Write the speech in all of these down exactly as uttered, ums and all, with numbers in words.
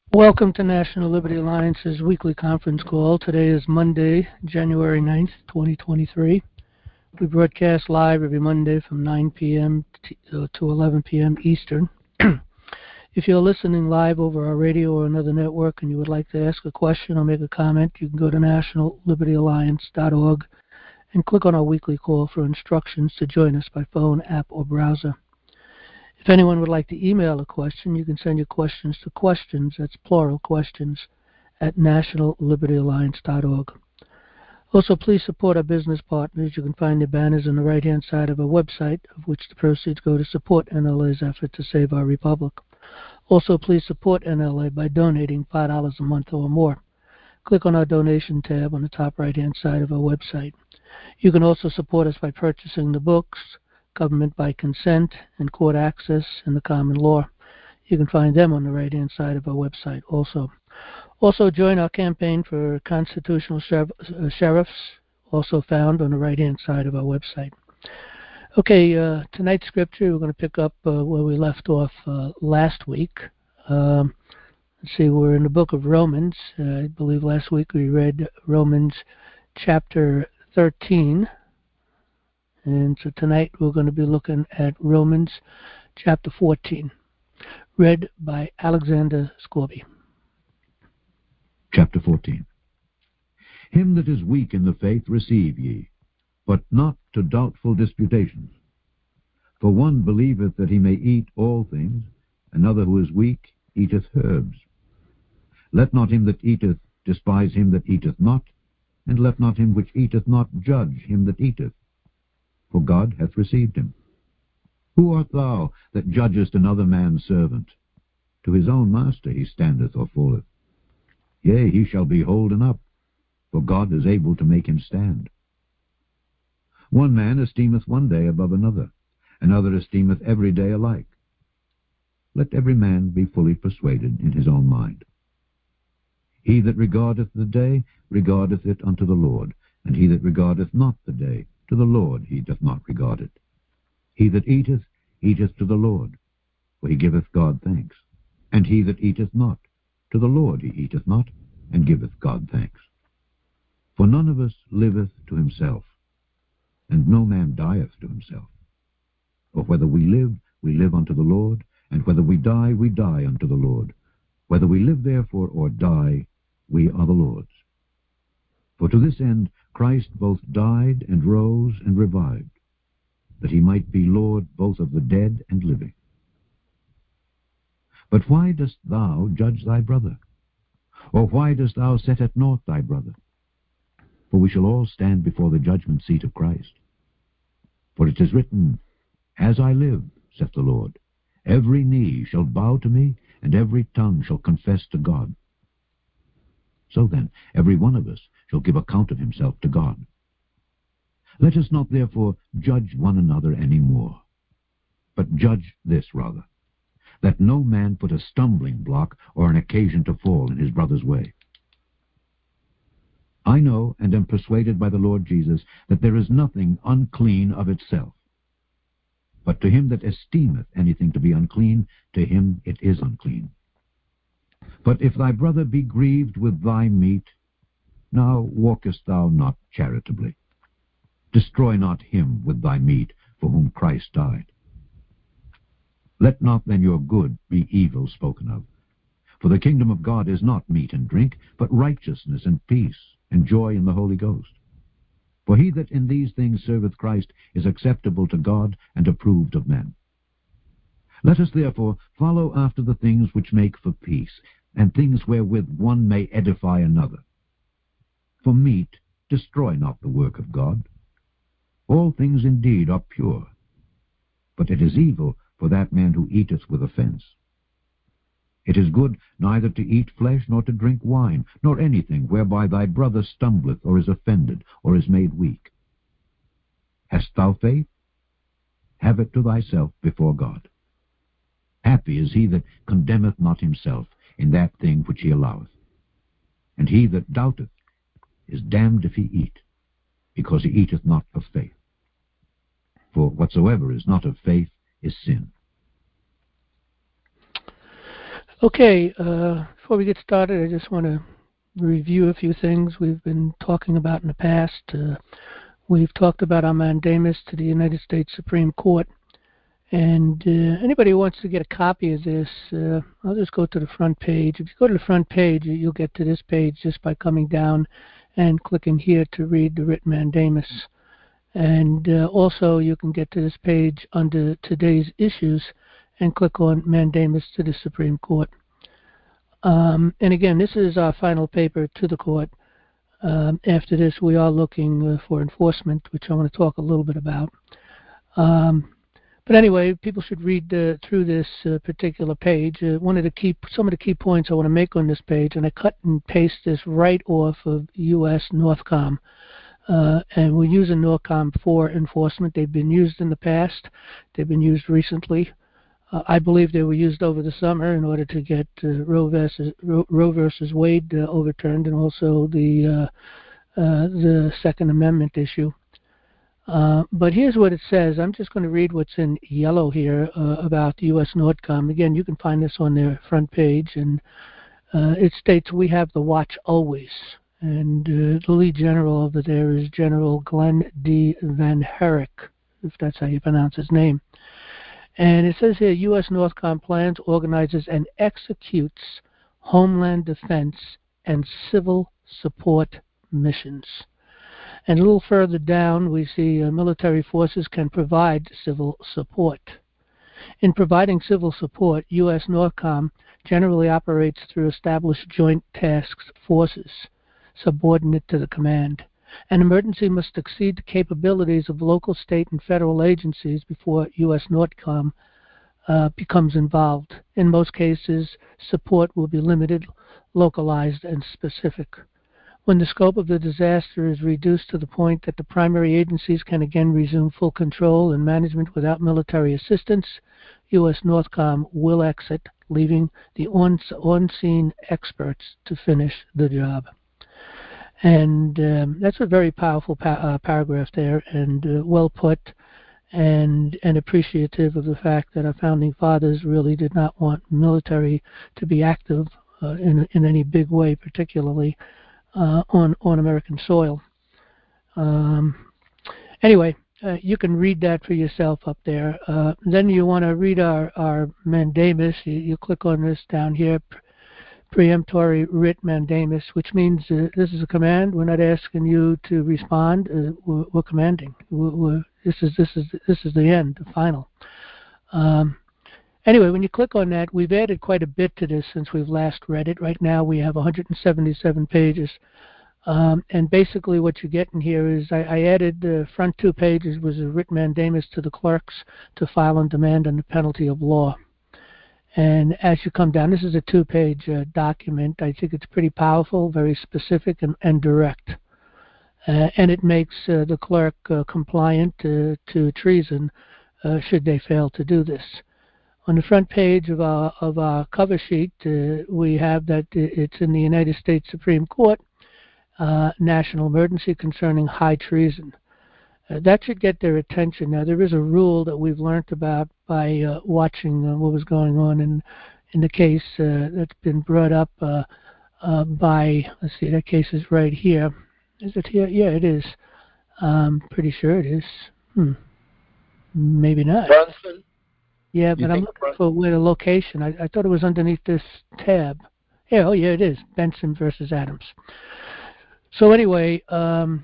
Welcome to National Liberty Alliance's weekly conference call. Today is Monday, January ninth, twenty twenty-three. We broadcast live every Monday from nine p.m. to eleven p.m. Eastern. If you're listening live over our radio or another network and you would like to ask a question or make a comment, you can go to national liberty alliance dot org and click on our weekly call for instructions to join us by phone, app, or browser. If anyone would like to email a question, you can send your questions to questions, that's plural questions, at national liberty alliance dot org. Also, please support our business partners. You can find their banners on the right-hand side of our website, of which the proceeds go to support N L A's effort to save our republic. Also, please support N L A by donating five dollars a month or more. Click on our donation tab on the top right-hand side of our website. You can also support us by purchasing the books, Government by Consent, and Court Access and the Common Law. You can find them on the right-hand side of our website also. Also, join our campaign for constitutional sheriff, uh, sheriffs, also found on the right-hand side of our website. Okay, uh, tonight's scripture, we're going to pick up uh, where we left off uh, last week. Um, let's see, we're in the book of Romans. Uh, I believe last week we read Romans chapter thirteen. And so tonight we're going to be looking at Romans chapter fourteen, read by Alexander Scorby. Chapter fourteen. Him that is weak in the faith receive ye, but not to doubtful disputations. For one believeth that he may eat all things, another who is weak eateth herbs. Let not him that eateth despise him that eateth not, and let not him which eateth not judge him that eateth. For God hath received him. Who art thou that judgest another man's servant? To his own master he standeth or falleth. Yea, he shall be holden up, for God is able to make him stand. One man esteemeth one day above another, another esteemeth every day alike. Let every man be fully persuaded in his own mind. He that regardeth the day regardeth it unto the Lord, and he that regardeth not the day, to the Lord he doth not regard it. He that eateth, eateth to the Lord, for he giveth God thanks. And he that eateth not, to the Lord he eateth not, and giveth God thanks. For none of us liveth to himself, and no man dieth to himself. For whether we live, we live unto the Lord, and whether we die, we die unto the Lord. Whether we live therefore or die, we are the Lord's. For to this end Christ both died and rose and revived, that he might be Lord both of the dead and living. But why dost thou judge thy brother? Or why dost thou set at naught thy brother? For we shall all stand before the judgment seat of Christ. For it is written, As I live, saith the Lord, every knee shall bow to me, and every tongue shall confess to God. So then, every one of us shall give account of himself to God. Let us not therefore judge one another any more, but judge this rather, that no man put a stumbling block or an occasion to fall in his brother's way. I know and am persuaded by the Lord Jesus that there is nothing unclean of itself. But to him that esteemeth anything to be unclean, to him it is unclean. But if thy brother be grieved with thy meat, now walkest thou not charitably. Destroy not him with thy meat, for whom Christ died. Let not then your good be evil spoken of. For the kingdom of God is not meat and drink, but righteousness and peace, and joy in the Holy Ghost. For he that in these things serveth Christ is acceptable to God and approved of men. Let us therefore follow after the things which make for peace, and things wherewith one may edify another. For meat destroy not the work of God. All things indeed are pure, but it is evil for that man who eateth with offense. It is good neither to eat flesh, nor to drink wine, nor anything whereby thy brother stumbleth, or is offended, or is made weak. Hast thou faith? Have it to thyself before God. Happy is he that condemneth not himself in that thing which he alloweth. And he that doubteth is damned if he eat, because he eateth not of faith. For whatsoever is not of faith is sin. Okay, uh, before we get started, I just want to review a few things we've been talking about in the past. Uh, we've talked about our mandamus to the United States Supreme Court. And uh, anybody who wants to get a copy of this, uh, I'll just go to the front page. If you go to the front page, you'll get to this page just by coming down and clicking here to read the writ mandamus. And uh, also you can get to this page under today's issues and click on mandamus to the Supreme Court. Um, and again, this is our final paper to the court. Um, after this, we are looking uh, for enforcement, which I want to talk a little bit about. Um, But anyway, people should read uh, through this uh, particular page. Uh, one of the key, some of the key points I want to make on this page, and I cut and paste this right off of U S Northcom. Uh, and we're using Northcom for enforcement. They've been used in the past. They've been used recently. Uh, I believe they were used over the summer in order to get uh, Roe versus Roe, Roe versus Wade uh, overturned, and also the uh, uh, the Second Amendment issue. Uh, but here's what it says. I'm just going to read what's in yellow here uh, about U S Northcom. Again, you can find this on their front page, and uh, it states, "We have the watch always." And uh, the lead general over there is General Glenn D. Van Herrick, if that's how you pronounce his name. And it says here, U S Northcom plans, organizes, and executes homeland defense and civil support missions. And a little further down, we see uh, military forces can provide civil support. In providing civil support, U S Northcom generally operates through established joint task forces, subordinate to the command. An emergency must exceed the capabilities of local, state, and federal agencies before U S Northcom uh, becomes involved. In most cases, support will be limited, localized, and specific. When the scope of the disaster is reduced to the point that the primary agencies can again resume full control and management without military assistance, U S Northcom will exit, leaving the on-scene experts to finish the job. And um, that's a very powerful pa uh, paragraph there, and uh, well put, and, and appreciative of the fact that our founding fathers really did not want military to be active uh, in, in any big way, particularly Uh, on on American soil. Um, anyway, uh, you can read that for yourself up there. Uh, then you want to read our, our mandamus. You, you click on this down here, pre preemptory writ mandamus, which means uh, this is a command. We're not asking you to respond. Uh, we're, we're commanding. We're, we're, this is this is this is the end, the final. Um, Anyway, when you click on that, we've added quite a bit to this since we've last read it. Right now we have one hundred seventy-seven pages. Um, and basically what you get in here is I, I added the front two pages was a writ mandamus to the clerks to file and demand under penalty of law. And as you come down, this is a two-page uh, document. I think it's pretty powerful, very specific, and, and direct. Uh, and it makes uh, the clerk uh, compliant uh, to treason uh, should they fail to do this. On the front page of our, of our cover sheet, uh, we have that it's in the United States Supreme Court, uh, national emergency concerning high treason. Uh, that should get their attention. Now, there is a rule that we've learned about by uh, watching uh, what was going on in, in the case uh, that's been brought up uh, uh, by, let's see, that case is right here. Is it here? Yeah, it is. Um, pretty sure it is. Hmm. Maybe not. Brunson? Yeah, but I'm looking for where the location. I, I thought it was underneath this tab. Yeah, oh yeah, it is. Benson versus Adams. So anyway, um,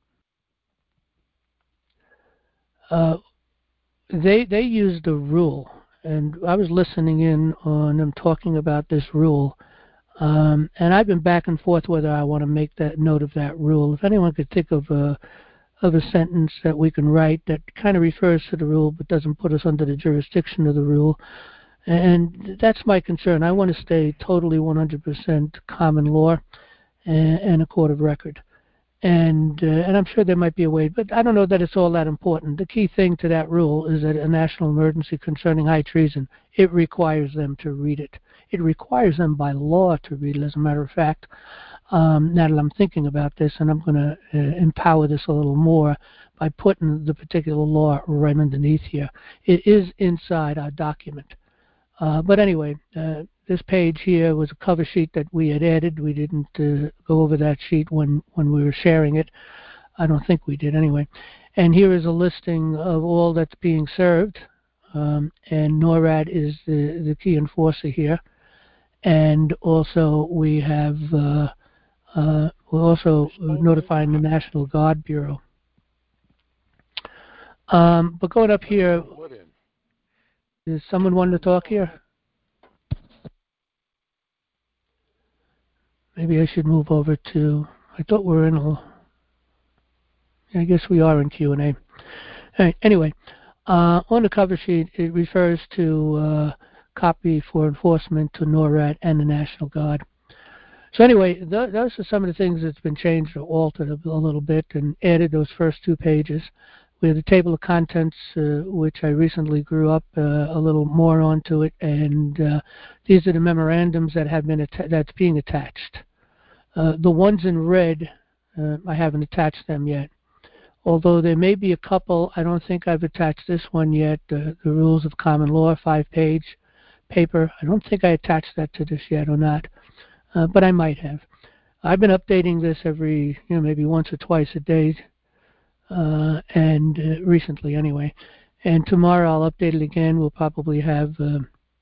uh, they they used a rule, and I was listening in on them talking about this rule, um, and I've been back and forth whether I want to make that note of that rule. If anyone could think of a of a sentence that we can write that kind of refers to the rule but doesn't put us under the jurisdiction of the rule. And that's my concern. I want to stay totally one hundred percent common law and, and a court of record. And uh, and I'm sure there might be a way, but I don't know that it's all that important. The key thing to that rule is that a national emergency concerning high treason, it requires them to read it. It requires them by law to read it, as a matter of fact. Um, now that I'm thinking about this, and I'm going to uh, empower this a little more by putting the particular law right underneath here. It is inside our document. Uh, but anyway, uh, this page here was a cover sheet that we had added. We didn't uh, go over that sheet when, when we were sharing it. I don't think we did anyway. And here is a listing of all that's being served. Um, and NORAD is the, the key enforcer here. And also we have, uh, uh, we're also notifying the National Guard Bureau. Um, but going up here, does someone want to talk here? Maybe I should move over to, I thought we were in a, I guess we are in Q and A. All right, anyway, uh, on the cover sheet, it refers to uh, copy for enforcement to NORAD and the National Guard. So anyway, th those are some of the things that's been changed or altered a, a little bit and added those first two pages. We have the table of contents, uh, which I recently grew up uh, a little more onto it, and uh, these are the memorandums that have been that's being attached. Uh, the ones in red, uh, I haven't attached them yet. Although there may be a couple, I don't think I've attached this one yet, uh, the Rules of Common Law, five-page paper. I don't think I attached that to this yet or not, uh, but I might have. I've been updating this every, you know, maybe once or twice a day, uh, and uh, recently anyway. And tomorrow I'll update it again. We'll probably have uh,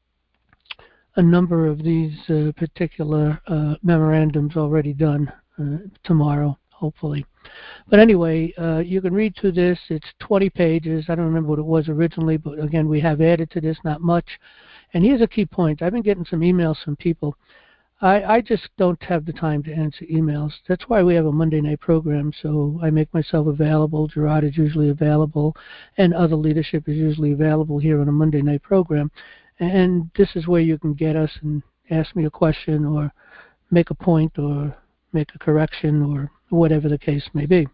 a number of these uh, particular uh, memorandums already done uh, tomorrow, hopefully. But anyway, uh, you can read through this. It's twenty pages. I don't remember what it was originally, but again, we have added to this, not much. And here's a key point. I've been getting some emails from people. I, I just don't have the time to answer emails. That's why we have a Monday night program, so I make myself available. Gerard is usually available, and other leadership is usually available here on a Monday night program. And this is where you can get us and ask me a question or make a point or make a correction or whatever the case may be.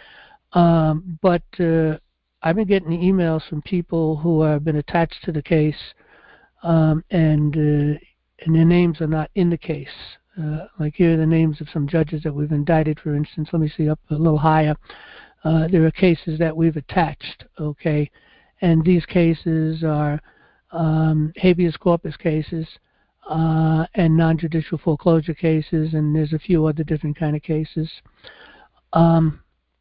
Um, but uh, I've been getting emails from people who have been attached to the case, um, and uh, and their names are not in the case. Uh, like here are the names of some judges that we've indicted, for instance. Let me see up a little higher. Uh, there are cases that we've attached, okay? And these cases are um, habeas corpus cases uh, and non-judicial foreclosure cases, and there's a few other different kind of cases. Um,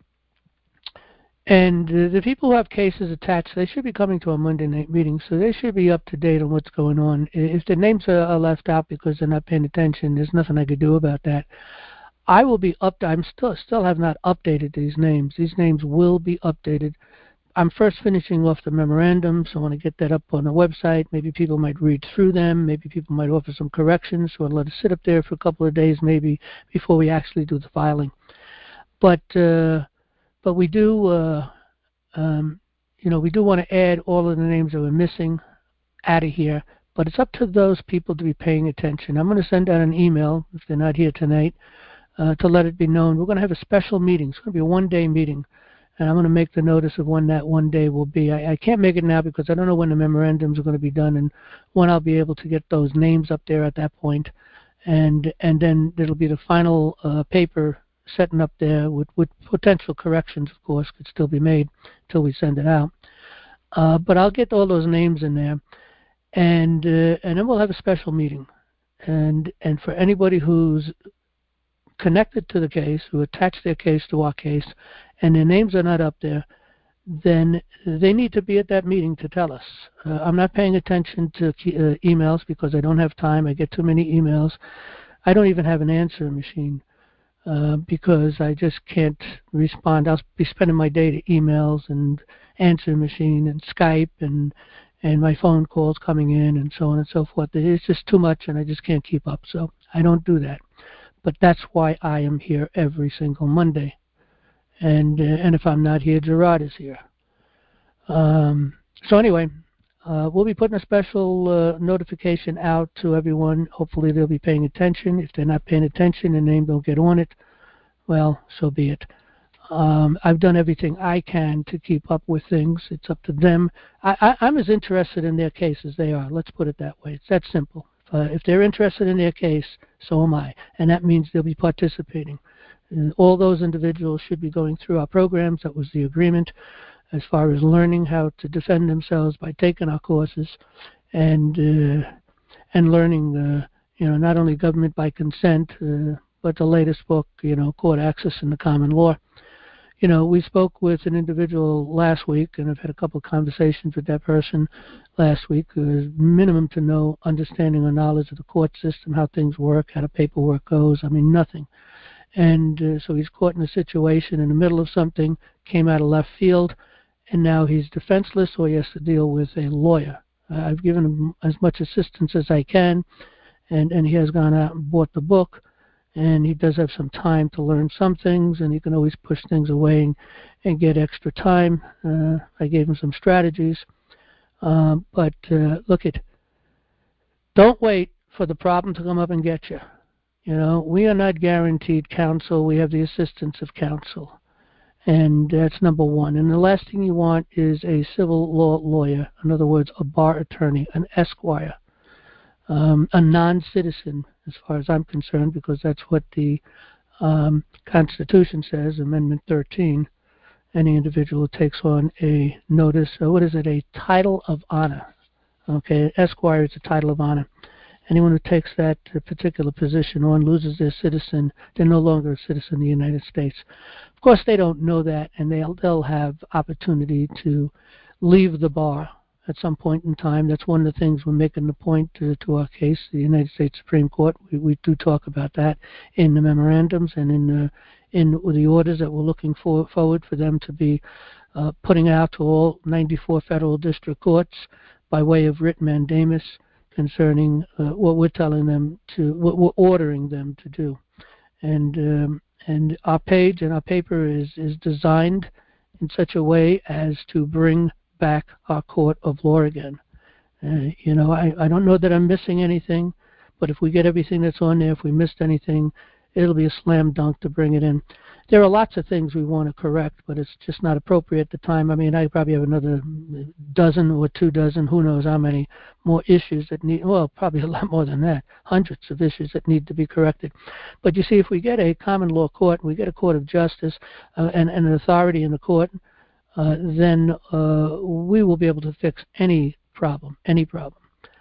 and uh, the people who have cases attached, they should be coming to a Monday night meeting, so they should be up to date on what's going on. If their names are, are left out because they're not paying attention, there's nothing I could do about that. I will be up. I'm still still have not updated these names. These names will be updated. I'm first finishing off the memorandums. I want to get that up on the website. Maybe people might read through them. Maybe people might offer some corrections, or let it sit up there for a couple of days, maybe before we actually do the filing. But uh, but we do, uh, um, you know, we do want to add all of the names that we're missing out of here. But it's up to those people to be paying attention. I'm going to send out an email if they're not here tonight uh, to let it be known. We're going to have a special meeting. It's going to be a one-day meeting. And I'm going to make the notice of when that one day will be. I, I can't make it now because I don't know when the memorandums are going to be done and when I'll be able to get those names up there at that point. And and then it'll be the final uh, paper setting up there with, with potential corrections, of course, could still be made until we send it out. Uh, but I'll get all those names in there. And uh, and then we'll have a special meeting. And and for anybody who's connected to the case, who attached their case to our case, and their names are not up there, then they need to be at that meeting to tell us. Uh, I'm not paying attention to uh, emails because I don't have time. I get too many emails. I don't even have an answer machine uh, because I just can't respond. I'll be spending my day to emails and answer machine and Skype and and my phone calls coming in and so on and so forth. It's just too much and I just can't keep up, so I don't do that. But that's why I am here every single Monday. And uh, and if I'm not here, Gerard is here. Um, so anyway, uh, we'll be putting a special uh, notification out to everyone. Hopefully they'll be paying attention. If they're not paying attention and their name don't get on it, well, so be it. Um, I've done everything I can to keep up with things. It's up to them. I, I, I'm as interested in their case as they are. Let's put it that way. It's that simple. Uh, if they're interested in their case, so am I. And that means they'll be participating. And all those individuals should be going through our programs. That was the agreement as far as learning how to defend themselves by taking our courses. And uh, and learning, uh, you know, not only government by consent, uh, but the latest book, you know, Court Access in the Common Law. You know, we spoke with an individual last week, and I've had a couple of conversations with that person last week who has minimum to no understanding or knowledge of the court system, how things work, how the paperwork goes. I mean, nothing. And uh, so he's caught in a situation in the middle of something, came out of left field, and now he's defenseless, or he has to deal with a lawyer. Uh, I've given him as much assistance as I can, and, and he has gone out and bought the book. And he does have some time to learn some things, and he can always push things away and, and get extra time. Uh, I gave him some strategies. Um, but uh, look at, don't wait for the problem to come up and get you. You know, we are not guaranteed counsel. We have the assistance of counsel. And that's number one. And the last thing you want is a civil law lawyer, in other words, a bar attorney, an esquire. Um, a non-citizen, as far as I'm concerned, because that's what the um, Constitution says, Amendment thirteen. Any individual who takes on a notice, or what is it, a title of honor. Okay, esquire is a title of honor. Anyone who takes that particular position on loses their citizen. They're no longer a citizen of the United States. Of course, they don't know that, and they'll, they'll have opportunity to leave the bar at some point in time. That's one of the things we're making the point to, to our case, the United States Supreme Court. We, we do talk about that in the memorandums and in the, in the orders that we're looking for, forward for them to be uh, putting out to all ninety-four federal district courts by way of writ mandamus concerning uh, what we're telling them to, what we're ordering them to do. And um, and our page and our paper is, is designed in such a way as to bring back our court of law again. Uh, you know, I, I don't know that I'm missing anything, but if we get everything that's on there, if we missed anything, it'll be a slam dunk to bring it in. There are lots of things we want to correct, but it's just not appropriate at the time. I mean, I probably have another dozen or two dozen, who knows how many more issues that need, well, probably a lot more than that, hundreds of issues that need to be corrected. But you see, if we get a common law court, we get a court of justice uh, and, and an authority in the court, Uh, then uh, we will be able to fix any problem, any problem.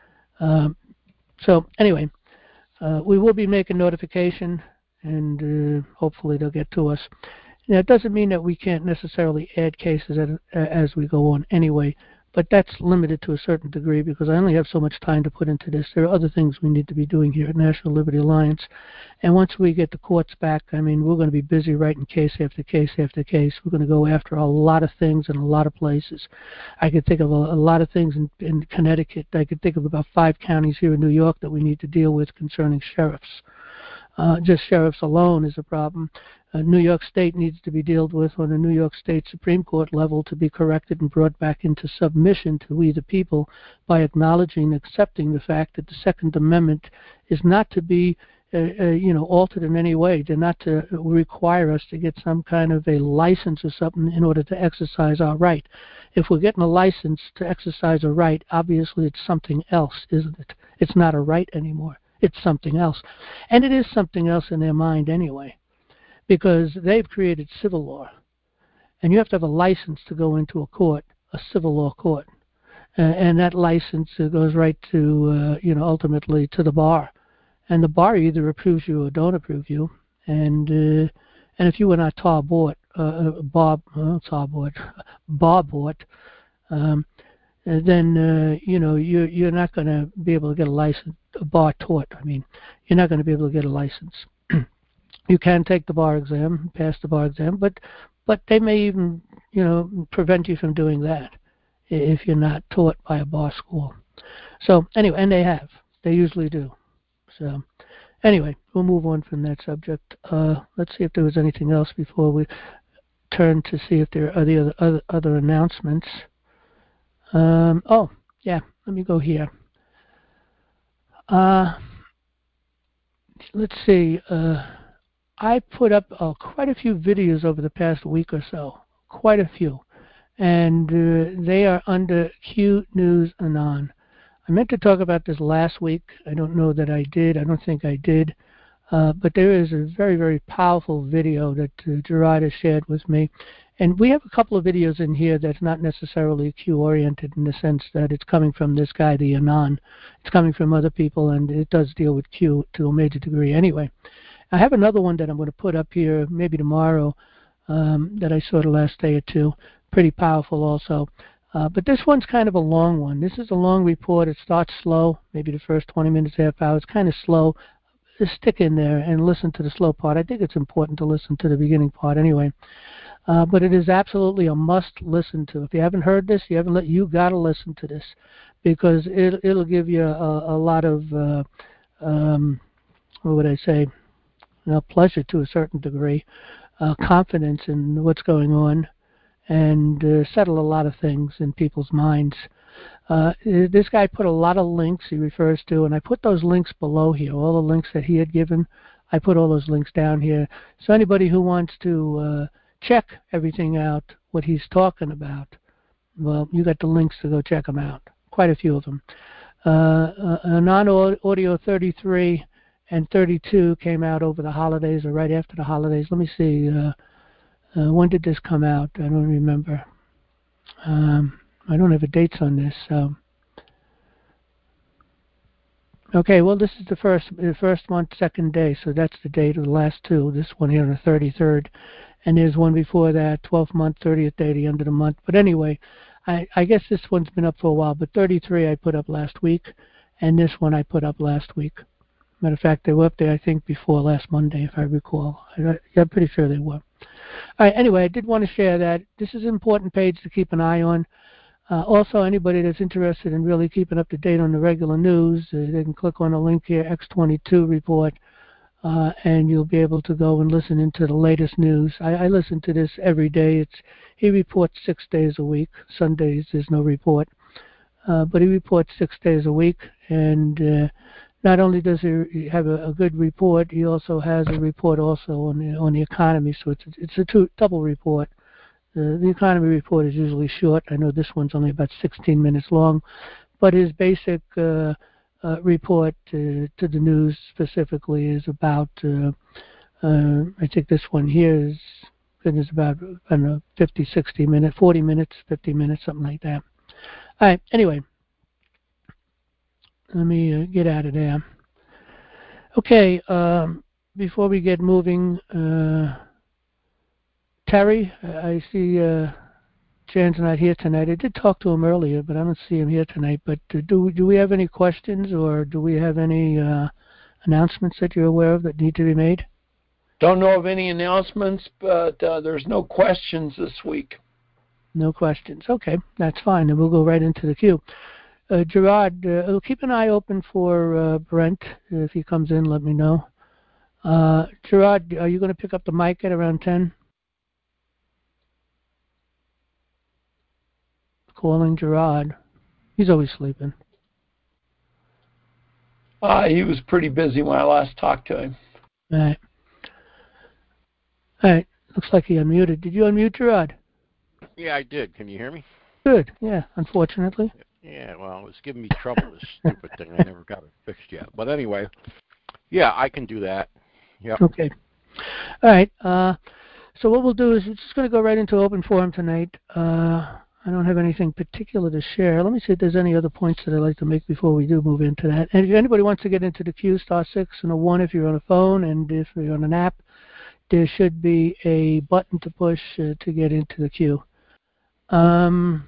Um, so anyway, uh, we will be making notification, and uh, hopefully they'll get to us. Now, it doesn't mean that we can't necessarily add cases as, as we go on anyway, but that's limited to a certain degree because I only have so much time to put into this. There are other things we need to be doing here at National Liberty Alliance. And once we get the courts back, I mean, we're going to be busy writing case after case after case. We're going to go after a lot of things in a lot of places. I could think of a, a lot of things in, in Connecticut. I could think of about five counties here in New York that we need to deal with concerning sheriffs. Uh, just sheriffs alone is a problem. Uh, New York State needs to be dealt with on a New York State Supreme Court level to be corrected and brought back into submission to we the people by acknowledging and accepting the fact that the Second Amendment is not to be uh, uh, you know, altered in any way. They're not to require us to get some kind of a license or something in order to exercise our right. If we're getting a license to exercise a right, obviously it's something else, isn't it? It's not a right anymore. It's something else. And it is something else in their mind anyway, because they've created civil law. And you have to have a license to go into a court, a civil law court. Uh, and that license uh, goes right to, uh, you know, ultimately to the bar. And the bar either approves you or don't approve you. And uh, and if you were not tar bought, uh, Bob, uh, tar bought, bar bought, um, then uh, you know you you're not going to be able to get a license, a bar taught. I mean, you're not going to be able to get a license. You can take the bar exam, pass the bar exam, but but they may even you know prevent you from doing that if you're not taught by a bar school. So anyway, and they have, they usually do. So anyway, we'll move on from that subject. Uh, let's see if there was anything else before we turn to see if there are the other other, other announcements. Um, oh, yeah, let me go here. Uh, let's see. Uh, I put up uh, quite a few videos over the past week or so, quite a few, and uh, they are under Q News Anon. I meant to talk about this last week. I don't know that I did. I don't think I did. Uh, but there is a very, very powerful video that uh, Gerard has shared with me, And we have a couple of videos in here that's not necessarily Q-oriented in the sense that it's coming from this guy, the Anon. It's coming from other people, and it does deal with Q to a major degree anyway. I have another one that I'm going to put up here maybe tomorrow um, that I saw the last day or two. Pretty powerful also. Uh, but this one's kind of a long one. This is a long report. It starts slow, maybe the first twenty minutes, half hour. It's kind of slow. Just stick in there and listen to the slow part. I think it's important to listen to the beginning part anyway. Uh, but it is absolutely a must listen to. If you haven't heard this, you haven't let, you got to listen to this because it, it'll give you a, a lot of, uh, um, what would I say, you know, pleasure to a certain degree, uh, confidence in what's going on, and uh, settle a lot of things in people's minds. Uh, this guy put a lot of links he refers to, and I put those links below here, all the links that he had given. I put all those links down here. So anybody who wants to uh, check everything out, what he's talking about, well, you got the links to go check them out, quite a few of them. Uh, uh, Anon Audio thirty-three and thirty-two came out over the holidays or right after the holidays. Let me see. Uh, uh, when did this come out? I don't remember. Um, I don't have the dates on this. So. Okay, well, this is the first the first month, second day, so that's the date of the last two. This one here on the thirty-third, and there's one before that, twelfth month, thirtieth day, the end of the month. But anyway, I, I guess this one's been up for a while, but thirty-three I put up last week, and this one I put up last week. Matter of fact, they were up there, I think, before last Monday, if I recall. I, I'm pretty sure they were. All right, anyway, I did want to share that. This is an important page to keep an eye on. Uh, also, anybody that's interested in really keeping up to date on the regular news, uh, they can click on the link here, X twenty-two report, uh, and you'll be able to go and listen into the latest news. I, I listen to this every day. It's he reports six days a week. Sundays there's no report, uh, but he reports six days a week. And uh, not only does he have a, a good report, he also has a report also on the on the economy. So it's it's a two, double report. Uh, the economy report is usually short. I know this one's only about sixteen minutes long, but his basic uh, uh, report uh, to the news specifically is about, uh, uh, I think this one here is, is about, I don't know, fifty, sixty minutes, forty minutes, fifty minutes, something like that. All right, anyway, let me uh, get out of there. Okay, um, before we get moving, uh, Terry, I see uh, Jan's not here tonight. I did talk to him earlier, but I don't see him here tonight. But uh, do do we have any questions, or do we have any uh, announcements that you're aware of that need to be made? Don't know of any announcements, but uh, there's no questions this week. No questions. Okay, that's fine. Then we'll go right into the queue. Uh, Gerard, uh, keep an eye open for uh, Brent. If he comes in, let me know. Uh, Gerard, are you going to pick up the mic at around ten? Calling Gerard. He's always sleeping. Uh, he was pretty busy when I last talked to him. All right. All right. Looks like he unmuted. Did you unmute, Gerard? Yeah, I did. Can you hear me? Good. Yeah, unfortunately. Yeah, well, it was giving me trouble, this stupid thing. I never got it fixed yet. But anyway, yeah, I can do that. Yep. Okay. All right. Uh, so what we'll do is we're just going to go right into open forum tonight. Uh, I don't have anything particular to share. Let me see if there's any other points that I'd like to make before we do move into that. And if anybody wants to get into the queue, star six and a one if you're on a phone, and if you're on an app, there should be a button to push uh, to get into the queue. Um,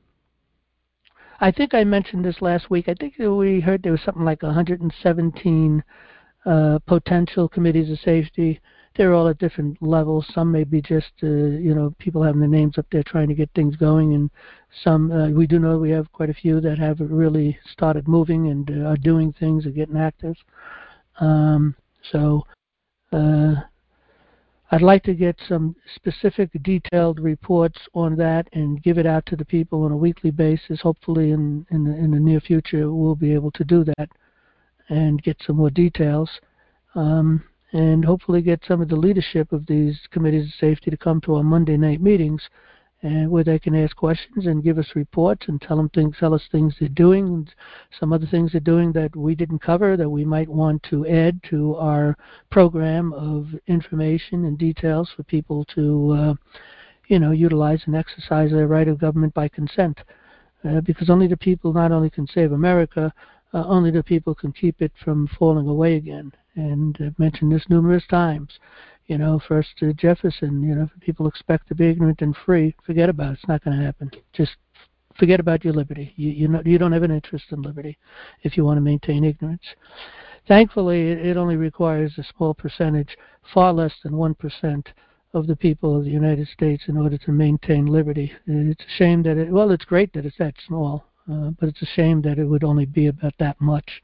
I think I mentioned this last week. I think we heard there was something like one hundred seventeen uh, potential committees of safety. They're all at different levels. Some may be just, uh, you know, people having their names up there trying to get things going, and some, uh, we do know we have quite a few that have really started moving and uh, are doing things and getting active. Um, so uh, I'd like to get some specific detailed reports on that and give it out to the people on a weekly basis. Hopefully in, in, the, in the near future we'll be able to do that and get some more details. Um, and hopefully get some of the leadership of these committees of safety to come to our Monday night meetings, and where they can ask questions and give us reports and tell them things, tell us things they're doing, and some other things they're doing that we didn't cover that we might want to add to our program of information and details for people to uh, you know, utilize and exercise their right of government by consent. Uh, because only the people not only can save America, uh, only the people can keep it from falling away again. And I've mentioned this numerous times. You know, first uh, Jefferson, you know, if people expect to be ignorant and free, forget about it. It's not going to happen. Just forget about your liberty. You, you, know, you don't have an interest in liberty if you want to maintain ignorance. Thankfully, it, it only requires a small percentage, far less than one percent of the people of the United States in order to maintain liberty. It's a shame that it, well, it's great that it's that small, uh, but it's a shame that it would only be about that much.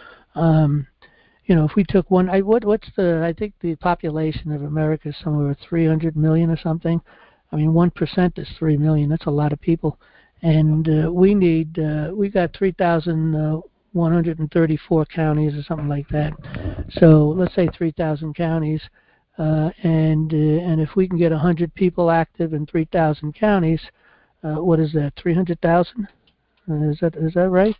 Um, you know, if we took one, I, what, what's the, I think the population of America is somewhere three hundred million or something. I mean, one percent is three million. That's a lot of people. And uh, we need, uh, we got three thousand one hundred thirty-four counties or something like that. So let's say three thousand counties. Uh, and uh, and if we can get one hundred people active in three thousand counties, uh, what is that, three hundred thousand? Uh, is that is that right?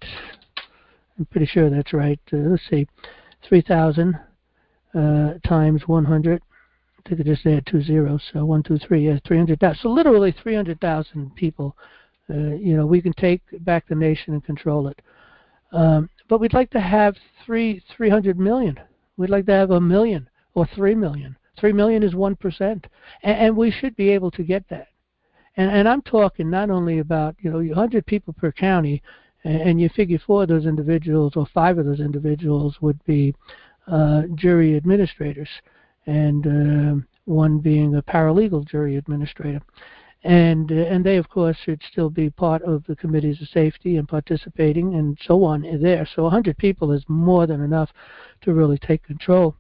I'm pretty sure that's right. Uh, let's see, three thousand uh, times one hundred. I think I just add two zeros, so one, two, three, yeah, three hundred thousand. So literally three hundred thousand people, uh, you know, we can take back the nation and control it. Um, but we'd like to have three, three hundred million. We'd like to have a million or three million. Three million is one percent, and, and we should be able to get that. And, and I'm talking not only about, you know, one hundred people per county, and, and you figure four of those individuals or five of those individuals would be uh, jury administrators, and uh, one being a paralegal jury administrator. And uh, and they, of course, should still be part of the committees of safety and participating and so on there. So one hundred people is more than enough to really take control.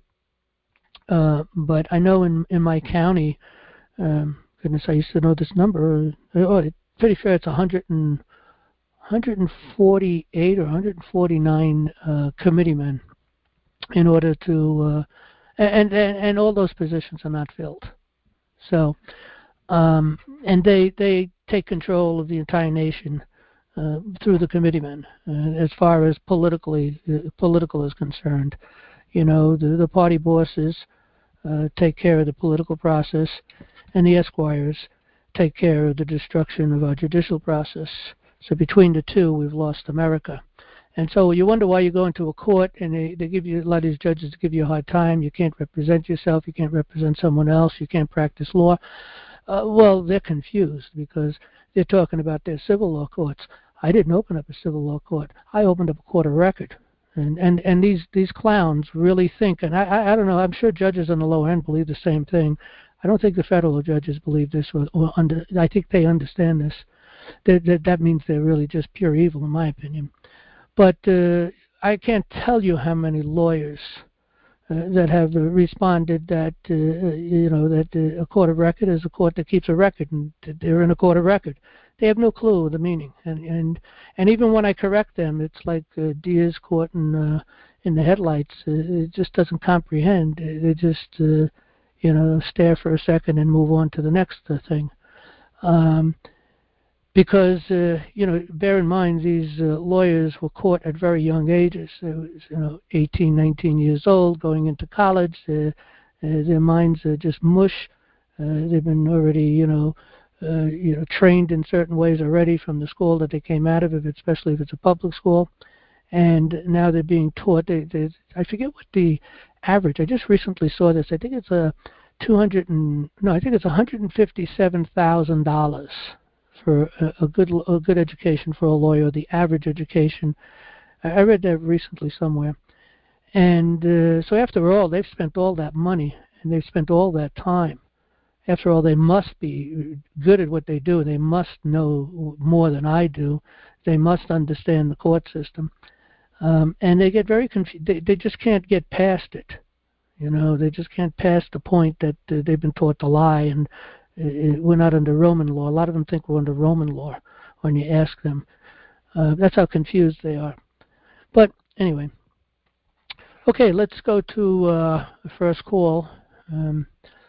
Uh, but I know in, in my county, um, goodness, I used to know this number. Oh, I'm pretty sure it's one hundred and, one hundred forty-eight or one hundred forty-nine uh, committeemen in order to, uh, and, and and all those positions are not filled. So, um, and they they take control of the entire nation uh, through the committeemen uh, as far as politically uh, political is concerned. You know, the the party bosses Uh, take care of the political process, and the esquires take care of the destruction of our judicial process. So between the two, we've lost America. And so you wonder why you go into a court and they, they give you, a lot of these judges give you a hard time. You can't represent yourself. You can't represent someone else. You can't practice law. Uh, well, they're confused because they're talking about their civil law courts. I didn't open up a civil law court. I opened up a court of record. And, and and these these clowns really think, and I, I I don't know, I'm sure judges on the lower end believe the same thing. I don't think the federal judges believe this, or, or under, I think they understand this. That, that that means they're really just pure evil, in my opinion. But uh, I can't tell you how many lawyers uh, that have uh, responded that uh, you know that uh, a court of record is a court that keeps a record, and they're in a court of record. They have no clue of the meaning, and and and even when I correct them, it's like uh, deers caught in uh, in the headlights. Uh, it just doesn't comprehend. They just uh, you know stare for a second and move on to the next uh, thing. Um, because uh, you know, bear in mind these uh, lawyers were caught at very young ages. They was, you know, eighteen, nineteen years old, going into college. Uh, uh, their minds are just mush. Uh, they've been already, you know. Uh, you know, trained in certain ways already from the school that they came out of, especially if it's a public school, and now they're being taught. They, they, I forget what the average. I just recently saw this. I think it's a two hundred and no, I think it's one hundred and fifty-seven thousand dollars for a, a good a good education for a lawyer. The average education. I read that recently somewhere, and uh, so after all, they've spent all that money and they've spent all that time. After all, they must be good at what they do. They must know more than I do. They must understand the court system. Um, and they get very confused. They, they just can't get past it. You know, they just can't pass the point that uh, they've been taught to lie, and uh, we're not under Roman law. A lot of them think we're under Roman law when you ask them. Uh, that's how confused they are. But anyway. Okay, let's go to uh, the first call. Um,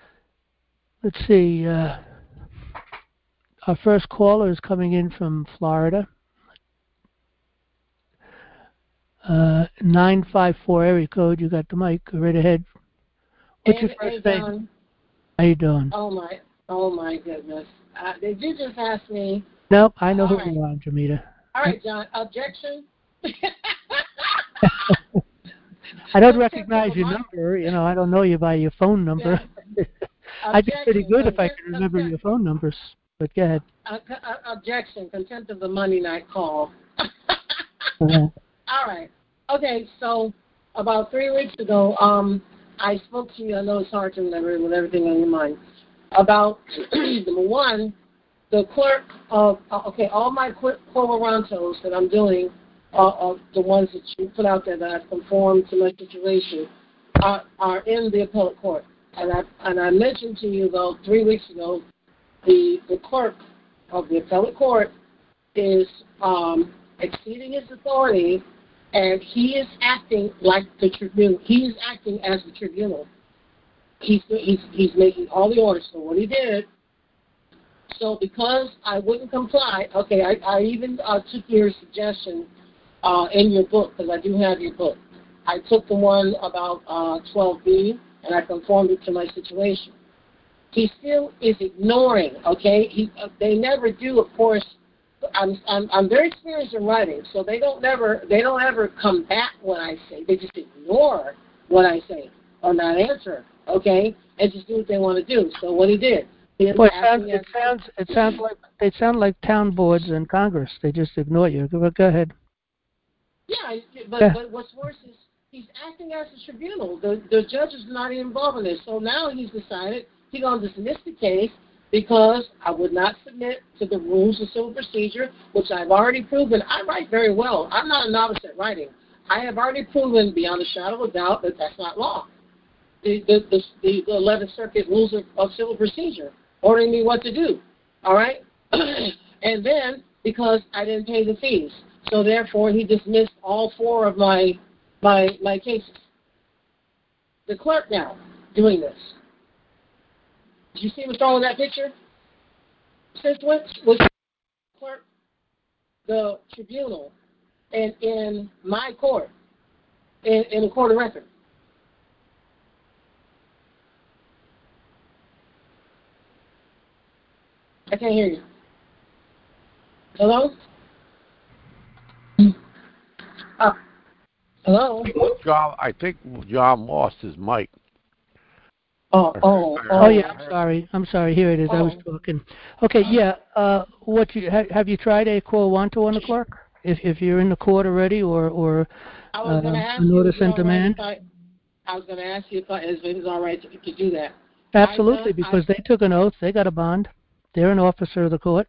Let's see, uh, our first caller is coming in from Florida. Uh, nine five four area code, you got the mic, go right ahead. What's hey, your first hey, name? Don. How you doing? Oh, my Oh, my goodness. Uh, did you just ask me? Nope, I know All who right. you are, Jamita. All right, John. Objection? I don't recognize your number. You know, I don't know you by your phone number. Yeah. I'd be pretty Objection. good if I Consent, could remember consent, your phone numbers. But go ahead. uh, uh, objection. Contempt of the Monday night call. Uh-huh. All right. Okay, so about three weeks ago, um, I spoke to you. I know it's hard to remember with everything on your mind. About, number one, the clerk of, uh, okay, all my quo warrantos that I'm doing are, are the ones that you put out there that I've conformed to my situation are, are in the appellate court. And I, and I mentioned to you, though, three weeks ago, the, the clerk of the appellate court is um, exceeding his authority, and he is acting like the tribunal. He is acting as the tribunal. He's, he's, he's making all the orders for what he did. So because I wouldn't comply, okay, I, I even uh, took your suggestion uh, in your book, because I do have your book. I took the one about uh, twelve B, and I conformed it to my situation. He still is ignoring, okay? He, uh, they never do, of course. I'm, I'm I'm very experienced in writing, so they don't never they don't ever come back what I say. They just ignore what I say or not answer, okay, and just do what they want to do. So what he did, he Well, it sounds it sounds it sounds like they sound like town boards in Congress. They just ignore you. Go, go ahead. Yeah, but Yeah. but what's worse is he's acting as a tribunal. The the judge is not even involved in this. So now he's decided he's going to dismiss the case because I would not submit to the rules of civil procedure, which I've already proven. I write very well. I'm not a novice at writing. I have already proven beyond a shadow of a doubt that that's not law. The the the, the eleventh Circuit rules of, of civil procedure ordering me what to do. All right, and then because I didn't pay the fees, so therefore he dismissed all four of my my my cases. The clerk now doing this. Did you see what's wrong with that picture? Since when was the clerk the tribunal and in my court, in, in a court of record? I can't hear you. Hello? Uh, hello? John, I think John lost his mic. Oh, oh, oh. Oh yeah, I'm sorry. I'm sorry. Here it is. Oh. I was talking. Okay, yeah. Uh, what you ha, have you tried a quo wanto on the clerk? If if you're in the court already, or or I was going to uh, ask a you, notice is it and all right demand? if I, I was going to ask you if, I, if it was all right to, to do that. Absolutely, I, because I, they took an oath. They got a bond. They're an officer of the court.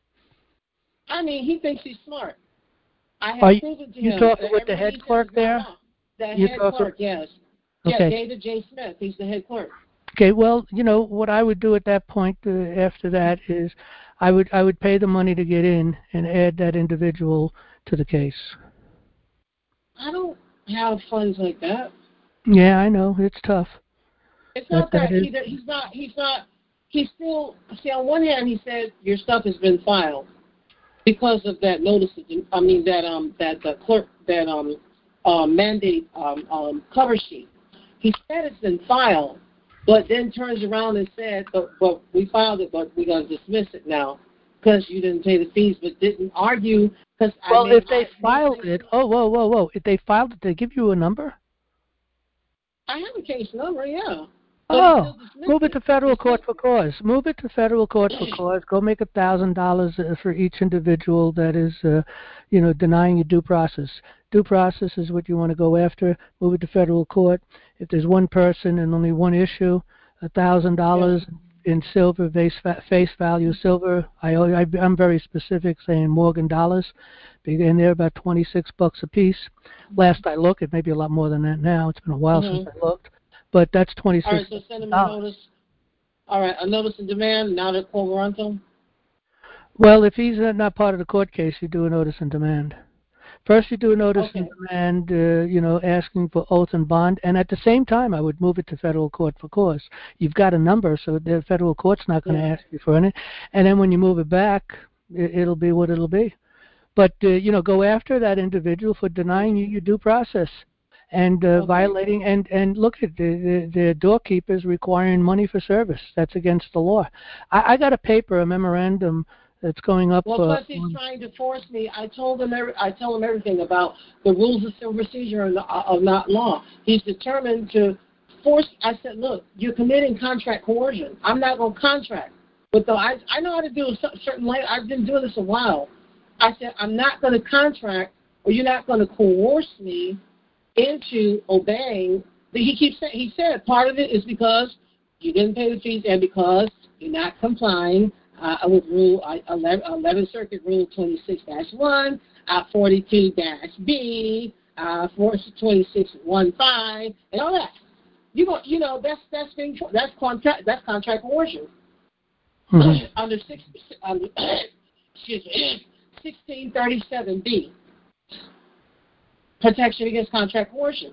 I mean, he thinks he's smart. I have Are you, proven to you him talking that with the everything head he says clerk is not there? law. The You head talking- clerk, yes. Okay. Yeah, David J. Smith. He's the head clerk. Okay, well, you know what I would do at that point. Uh, after that is, I would I would pay the money to get in and add that individual to the case. I don't have funds like that. Yeah, I know it's tough. It's That- not that, that is- he, he's not. He's not. He's still. See, on one hand, he said your stuff has been filed because of that notice. I mean that um that the clerk that um uh, mandate um um cover sheet. He said it's been filed, but then turns around and said, but but we filed it, but we're gonna dismiss it now because you didn't pay the fees, but didn't argue. Because Well, I mean, if they I, filed it, oh, whoa, whoa, whoa! If they filed it, they give you a number. I have a case number, yeah. But Oh, he still move it to federal He still- court for cause. Move it to federal court for cause. Go make a thousand dollars for each individual that is, uh, you know, denying you due process. Due process is what you want to go after. Move it to federal court. If there's one person and only one issue, a thousand dollars in silver, face face value silver. I, I I'm very specific, saying Morgan dollars, and they're about twenty six bucks a piece. Last I looked, it may be a lot more than that now. It's been a while Mhm. since I looked. But that's twenty-six. All right, so send him a notice. All right, a notice of demand, not a quo warranto. Well, if he's not part of the court case, you do a notice and demand. First, you do a notice Okay. and demand, uh, you know, asking for oath and bond, and at the same time, I would move it to federal court for cause. You've got a number, so the federal court's not going to Yeah. ask you for any. And then when you move it back, it, it'll be what it'll be. But uh, you know, go after that individual for denying you your due process. and uh, Okay. violating and and look at the, the the doorkeepers requiring money for service. That's against the law. I, I got a paper, a memorandum that's going up. Well, Uh, plus he's trying to force me. I told him every, I told him everything about the rules of civil procedure and of not law. He's determined to force. I said, look, you're committing contract coercion. I'm not going to contract. But though I I know how to do a certain way. I've been doing this a while. I said, I'm not going to contract, or you're not going to coerce me into obeying. He keeps saying, he said part of it is because you didn't pay the fees and because you're not complying uh, with Rule uh, eleventh Circuit Rule twenty-six dash one, uh, forty-two dash B, uh, twenty-six one five, and all that. You go, you know, that's that's being that's contract that's contract coercion. Mm-hmm. Under six, under, excuse me, sixteen thirty-seven B, protection against contract coercion.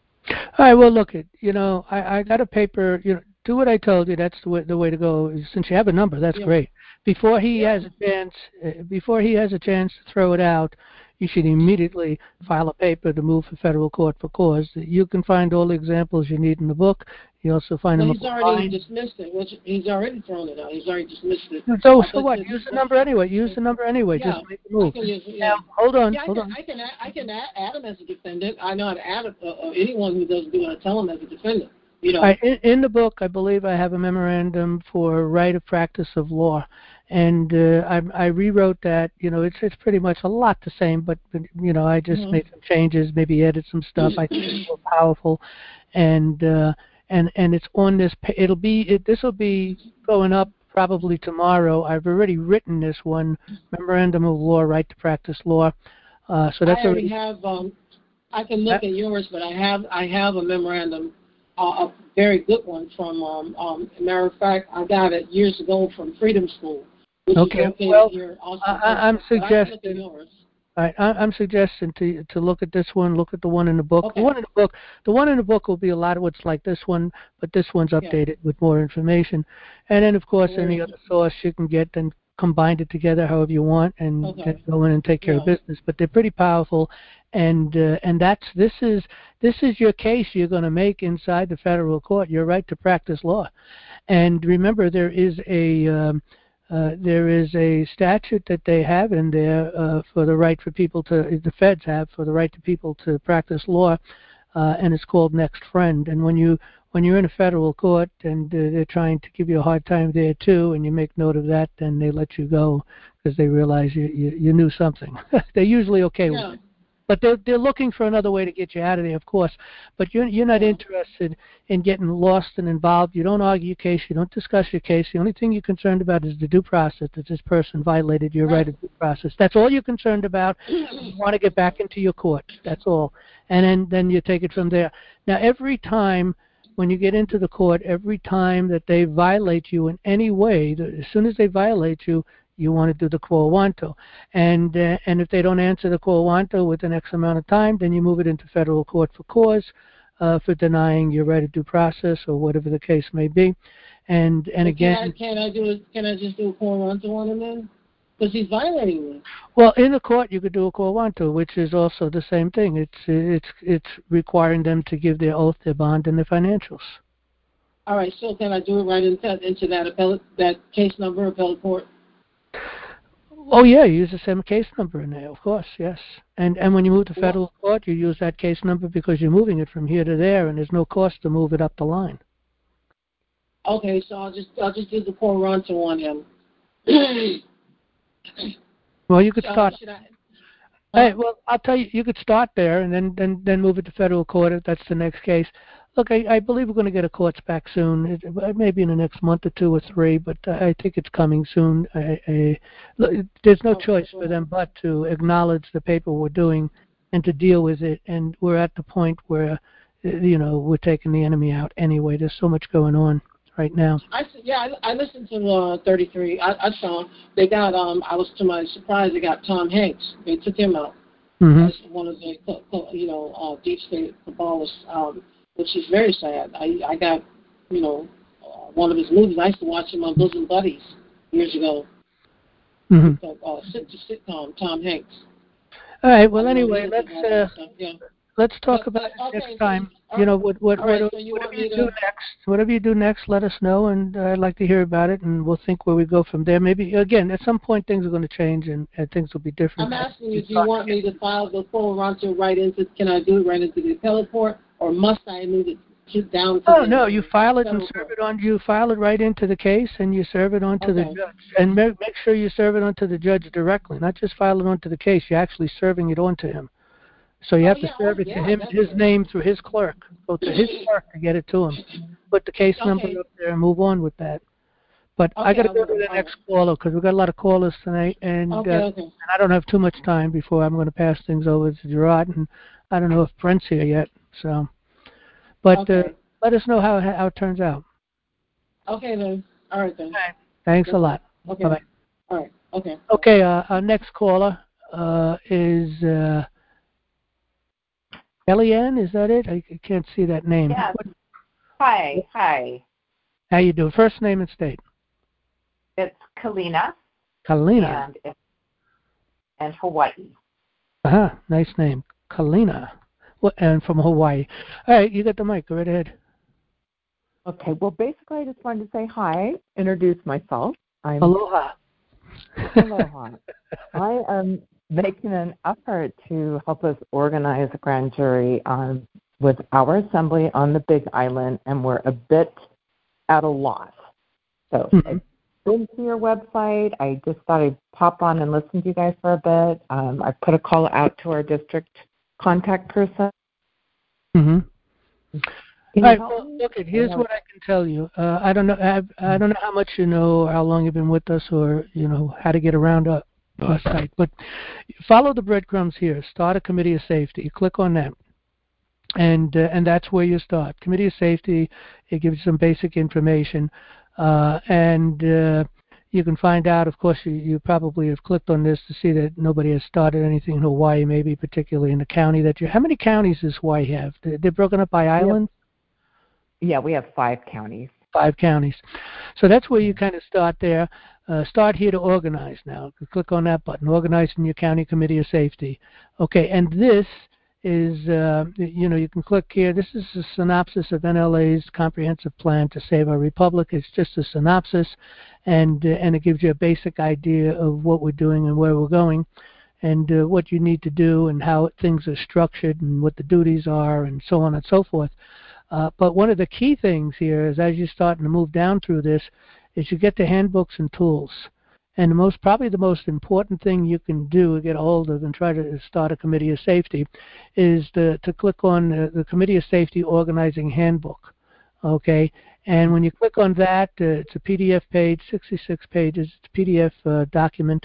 All right. Well, look, it. You know, I, I got a paper. You know, do what I told you. That's the way, the way to go. Since you have a number, that's yeah. great. Before he yeah. has a chance, uh, before he has a chance to throw it out, you should immediately file a paper to move for federal court for cause. You can find all the examples you need in the book. You also find well, them. He's already line. dismissed it. Which he's already thrown it out. He's already dismissed it. So, so what? Use the number anyway. Use the number anyway. Yeah, Just make the move. I can use, yeah. Now, hold on. Yeah, I hold can, on. I can, I can add, add him as a defendant. I know how to add a, uh, anyone who doesn't do it. I tell him as a defendant. You know. I, in, in the book, I believe I have a memorandum for right of practice of law, and uh, I, I rewrote that. You know, it's it's pretty much a lot the same, but, but you know, I just mm-hmm. made some changes, maybe added some stuff. I think it's more powerful, and uh, and and it's on this. It'll be it, this will be going up probably tomorrow. I've already written this one, memorandum of law, right to practice law. Uh, so that's I already already have. Um, I can look that, at yours, but I have I have a memorandum. Uh, a very good one from, um, um, matter of fact, I got it years ago from Freedom School. Which okay, is well, here also I, I'm suggesting. I right, I, I'm suggesting to to look at this one, look at the one in the book. Okay. The one in the book, the one in the book will be a lot of what's like this one, but this one's updated yeah. with more information. And then, of course, Where any other source you can get and combine it together however you want, and okay. get go in and take care yeah. of business. But they're pretty powerful, and uh, and that's this is this is your case you're going to make inside the federal court. Your right to practice law, and remember there is a um, uh, there is a statute that they have in there uh, for the right for people to the feds have for the right to people to practice law, uh, and it's called Next Friend. And when you when you're in a federal court and uh, they're trying to give you a hard time there too, and you make note of that, then they let you go because they realize you, you, you knew something. They're usually okay yeah. with it. But they're, they're looking for another way to get you out of there, of course. But you're, you're not yeah. interested in getting lost and involved. You don't argue your case. You don't discuss your case. The only thing you're concerned about is the due process, that this person violated your right, right of due process. That's all you're concerned about. You want to get back into your court. That's all. And then, then you take it from there. Now, every time when you get into the court, every time that they violate you in any way, as soon as they violate you, you want to do the quo wanto. And uh, and if they don't answer the quo wanto within X amount of time, then you move it into federal court for cause, uh, for denying your right of due process or whatever the case may be. And and so again, can I, can I do it? Can I just do a quo wanto on him then? Because he's violating me. Well, in the court, you could do a quo wanto, which is also the same thing. It's it's it's requiring them to give their oath, their bond, and their financials. All right. So can I do it right into, into that appellate, that case number, appellate court? Oh yeah, you use the same case number in there, of course, yes. And and when you move to federal well, court, you use that case number because you're moving it from here to there, and there's no cost to move it up the line. Okay, so I'll just I'll just do the quo wanto on him. Well, you could start. Uh, I, Hey, well, I'll tell you, you could start there and then, then, then move it to federal court if that's the next case. Look, I, I believe we're going to get a courts back soon, it, maybe in the next month or two or three, but I think it's coming soon. I, I, look, there's no choice for them but to acknowledge the paper we're doing and to deal with it, and we're at the point where, you know, we're taking the enemy out anyway. There's so much going on right now. I, yeah, I, I listened to uh, thirty-three. I, I saw they got. Um, I was to my surprise, they got Tom Hanks. They took him out mm-hmm. as one of the, you know, uh, deep state cabalists, um, which is very sad. I, I got, you know, uh, one of his movies. I used to watch him on Bosom Buddies years ago. Mm-hmm. Uh, sit, sitcom Tom Hanks. All right. Well, anyway, let's uh, yeah. let's talk But- about but, it okay, next so time. you- You know, what, what, all right, what, so you whatever want me you do to- next, whatever you do next, let us know, and uh, I'd like to hear about it, and we'll think where we go from there. Maybe, again, at some point things are going to change, and, and things will be different. I'm asking you, do you want me to file the full rental right into, can I do it right into the appellate court, or must I move it to down to Oh, the no, you file it and federal serve court? it on, you file it right into the case, and you serve it onto the Okay. judge. And make, make sure you serve it onto the judge directly, not just file it onto the case. You're actually serving it onto him. So you Oh, have yeah, to serve oh, it yeah, to him, his definitely. name through his clerk. Go to his clerk to get it to him. Put the case number Okay. up there and move on with that. But I Okay, got to I go to will. the All next caller because we've got a lot of callers tonight, and, Okay, uh, okay. and I don't have too much time before I'm going to pass things over to Gerard, and I don't know if Brent's here yet. So, but Okay. uh, let us know how how it turns out. Okay, then. All right, then. Thanks a lot. Okay. Bye bye. All right. Okay. Okay, uh, our next caller uh, is uh, Kellyanne. Is that it? I, I can't see that name. Yes. What, Hi, hi. how you doing? First name and state. It's Kalina, Kalina. and it's and Hawaii. Uh-huh. Nice name. Kalina. What, and from Hawaii. All right, you got the mic. Go right ahead. Okay, well, basically, I just wanted to say hi, introduce myself. I'm Aloha. Aloha. I am making an effort to help us organize a grand jury um, with our assembly on the Big Island, and we're a bit at a loss. So Mm-hmm. I've been to your website. I just thought I'd pop on and listen to you guys for a bit. Um, I put a call out to our district contact person. Mm-hmm. Can All you right, help well, me? look, here's what I can tell you. Uh, I don't know. I, I don't know how much you know, or how long you've been with us, or you know how to get around our, our site. But follow the breadcrumbs here. Start a committee of safety. You click on that, and uh, and that's where you start. Committee of safety. It gives you some basic information, uh, and uh, you can find out. Of course, you, you probably have clicked on this to see that nobody has started anything in Hawaii, maybe particularly in the county that you. How many counties does Hawaii have? They're, they're broken up by island. Yeah, we have five counties. Five counties. So that's where you kind of start there. Uh, start here to organize now. Click on that button, organize in your county committee of safety. Okay, and this is, uh, you know, you can click here. This is a synopsis of N L A's comprehensive plan to save our republic. It's just a synopsis, and uh, and it gives you a basic idea of what we're doing and where we're going, and uh, what you need to do and how things are structured and what the duties are and so on and so forth. Uh, but one of the key things here is as you're starting to move down through this is you get the handbooks and tools. And the most, probably the most important thing you can do, get a hold of and try to start a committee of safety, is to, to click on the, the Committee of Safety Organizing Handbook. Okay? And when you click on that, uh, it's a P D F page, sixty-six pages. It's a P D F uh, document.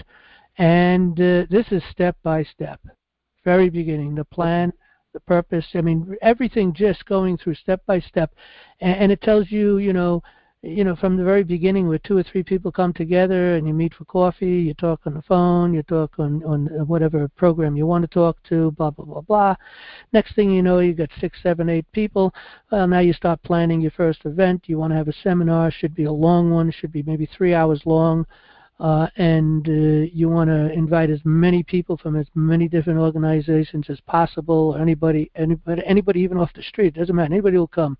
And uh, this is step by step. Very beginning, the plan, the purpose, I mean, everything just going through step by step. And, and it tells you, you know, you know, from the very beginning where two or three people come together and you meet for coffee, you talk on the phone, you talk on, on whatever program you want to talk to, blah, blah, blah, blah. Next thing you know, you got six, seven, eight people. Well, now you start planning your first event. You want to have a seminar. Should be a long one. Should be maybe three hours long. Uh, and uh, you want to invite as many people from as many different organizations as possible, or anybody, anybody, anybody even off the street. It doesn't matter. Anybody will come.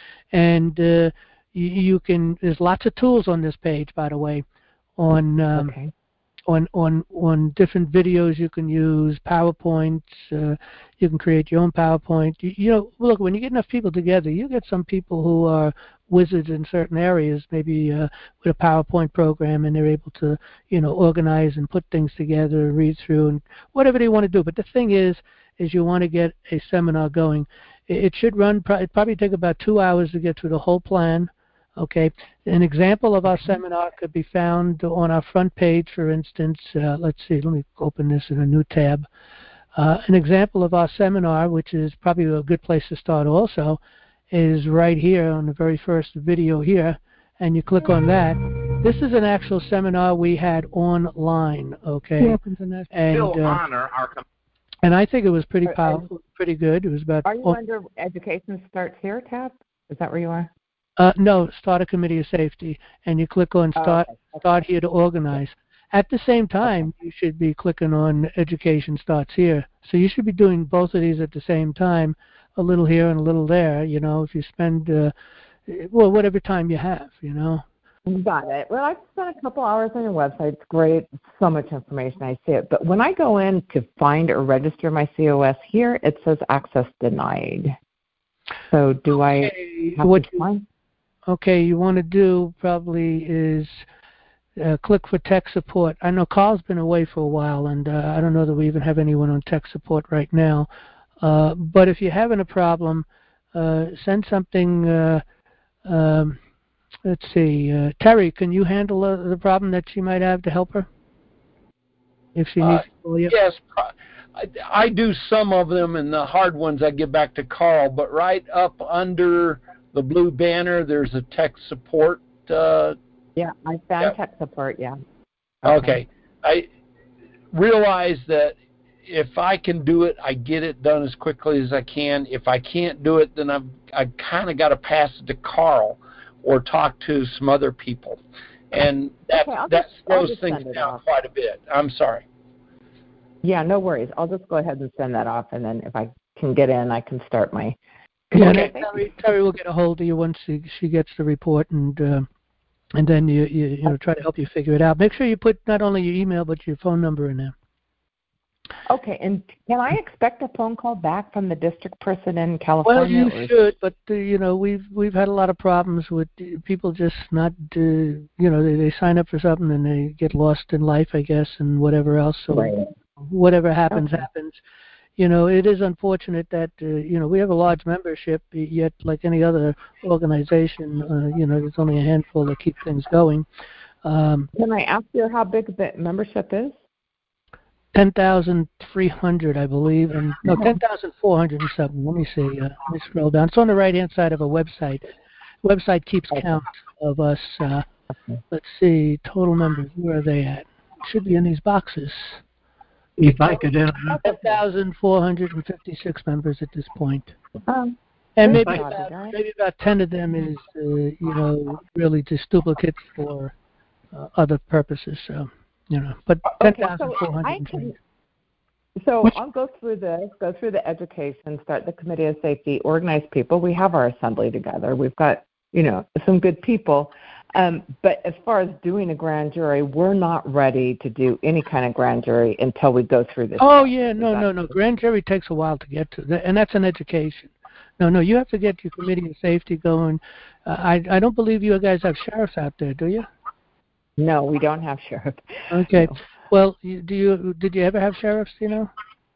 And uh, you, you can. There's lots of tools on this page, by the way, on um, Okay. on on on different videos you can use, PowerPoints. Uh, you can create your own PowerPoint. You, you know, look, when you get enough people together, you get some people who are wizards in certain areas, maybe uh, with a PowerPoint program, and they're able to, you know, organize and put things together, read through, and whatever they want to do. But the thing is, is you want to get a seminar going. It, it should run. It probably take about two hours to get through the whole plan. Okay, an example of our seminar could be found on our front page, for instance. Uh, let's see, let me open this in a new tab. Uh, an example of our seminar, which is probably a good place to start also, is right here on the very first video here, and you click on that. This is an actual seminar we had online, okay? And, Still uh, honor our and I think it was pretty Are- are- powerful, pretty good. It was about... Are you oh, under Education Starts Here tab? Is that where you are? Uh, no, start a committee of safety, and you click on Oh, start okay. Okay. start here to organize. At the same time, you should be clicking on Education Starts Here. So you should be doing both of these at the same time, a little here and a little there. You know, if you spend, uh, well, whatever time you have, you know. Got it. Well, I've spent a couple hours on your website. It's great. So much information. I see it. But when I go in to find or register my C O S here, it says access denied. So do Okay, I have what to you, find? Okay, you want to do probably is uh, click for tech support. I know Carl's been away for a while, and uh, I don't know that we even have anyone on tech support right now. Uh, but if you're having a problem, uh, send something. Uh, um, let's see, uh, Terry, can you handle uh, the problem that she might have to help her if she needs Uh, to call you? yes, I, I do some of them, and the hard ones I give back to Carl. But right up under the blue banner, there's a tech support. Uh, Yeah, I found yeah. tech support, yeah. Okay. Okay. I realize that if I can do it, I get it done as quickly as I can. If I can't do it, then I've I kind of got to pass it to Carl or talk to some other people, and that Okay, I'll that just- I'll slows just things send it down off. quite a bit. I'm sorry. Yeah, no worries. I'll just go ahead and send that off, and then if I can get in, I can start my... Yeah, Okay, no, Terry, Terry will get a hold of you once she, she gets the report, and uh, and then you, you you know try to help you figure it out. Make sure you put not only your email but your phone number in there. Okay, and can I expect a phone call back from the district person in Well, California? you or... should, but uh, you know we've we've had a lot of problems with uh, people just not uh, you know they, they sign up for something and they get lost in life, I guess, and whatever else. So Right. whatever happens Okay. happens. You know, it is unfortunate that uh, you know we have a large membership, yet like any other organization, uh, you know, there's only a handful that keep things going. Um, Can I ask you how big the membership is? ten thousand three hundred, I believe, and no, ten thousand four hundred and seven. Let me see. Uh, let me scroll down. It's on the right-hand side of a website. Website keeps count of us. Uh, let's see, total members. Where are they at? Should be in these boxes. If I could enter, ten thousand four hundred fifty-six members at this point. Um, And Good maybe job, about, guys. maybe about ten of them is, uh, you know, really just duplicates for uh, other purposes. So, you know, but ten okay, thousand so four hundred I and can... twenty. So Which- I'll go through this, go through the education, start the committee of safety, organize people. We have our assembly together. We've got, you know, some good people. Um, but as far as doing a grand jury, we're not ready to do any kind of grand jury until we go through this. Oh, process. yeah, no, Is no, that- no. Grand jury takes a while to get to, Th- and that's an education. No, no, you have to get your committee of safety going. Uh, I, I don't believe you guys have sheriffs out there, do you? No, we don't have sheriff. Okay. No. Well, you, do you did you ever have sheriffs? You know,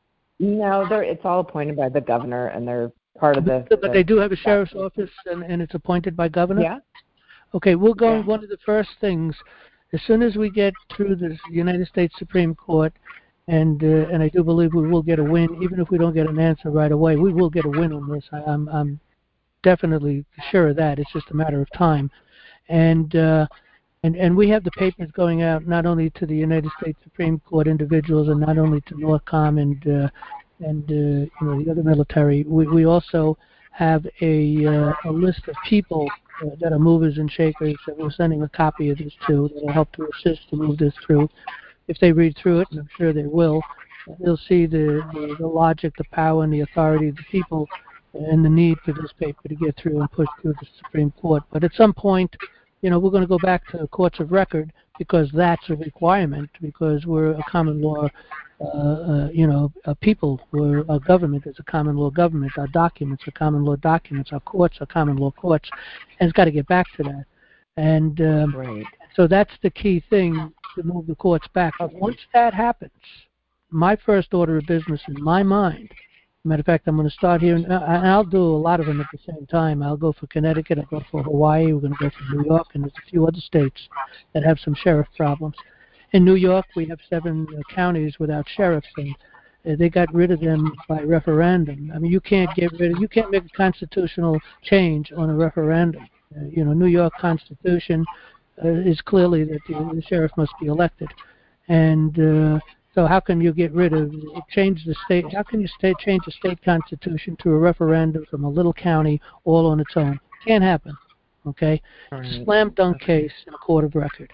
No, they're, it's all appointed by the governor, and they're part of the... but the they do have a sheriff's office, and, and it's appointed by governor. Yeah? Okay, we're going. Yeah. One of the first things, as soon as we get through the United States Supreme Court, and uh, and I do believe we will get a win, even if we don't get an answer right away. We will get a win on this. I, I'm I'm definitely sure of that. It's just a matter of time, and. Uh, And, and we have the papers going out not only to the United States Supreme Court individuals and not only to Northcom and uh, and uh, you know the other military. We we also have a uh, a list of people uh, that are movers and shakers that we're sending a copy of this to that will help to assist to move this through. If they read through it, and I'm sure they will, they'll see the, the, the logic, the power, and the authority of the people, and the need for this paper to get through and push through the Supreme Court. But at some point, you know, we're going to go back to courts of record because that's a requirement, because we're a common law, uh, uh, you know, a people. We're a government is a common law government. Our documents are common law documents. Our courts are common law courts. And it's got to get back to that. And um, Right. so that's the key thing to move the courts back. Okay. Once that happens, my first order of business in my mind, matter of fact, I'm going to start here, and I'll do a lot of them at the same time. I'll go for Connecticut, I'll go for Hawaii, we're going to go for New York, and there's a few other states that have some sheriff problems. In New York, we have seven uh, counties without sheriffs, and uh, they got rid of them by referendum. I mean, you can't get rid of, you can't make a constitutional change on a referendum. Uh, you know, New York Constitution uh, is clearly that the, the sheriff must be elected, and uh, so how can you get rid of, change the state, how can you state, change the state constitution to a referendum from a little county all on its own? Can't happen, okay? Right. Slam dunk case in a court of record.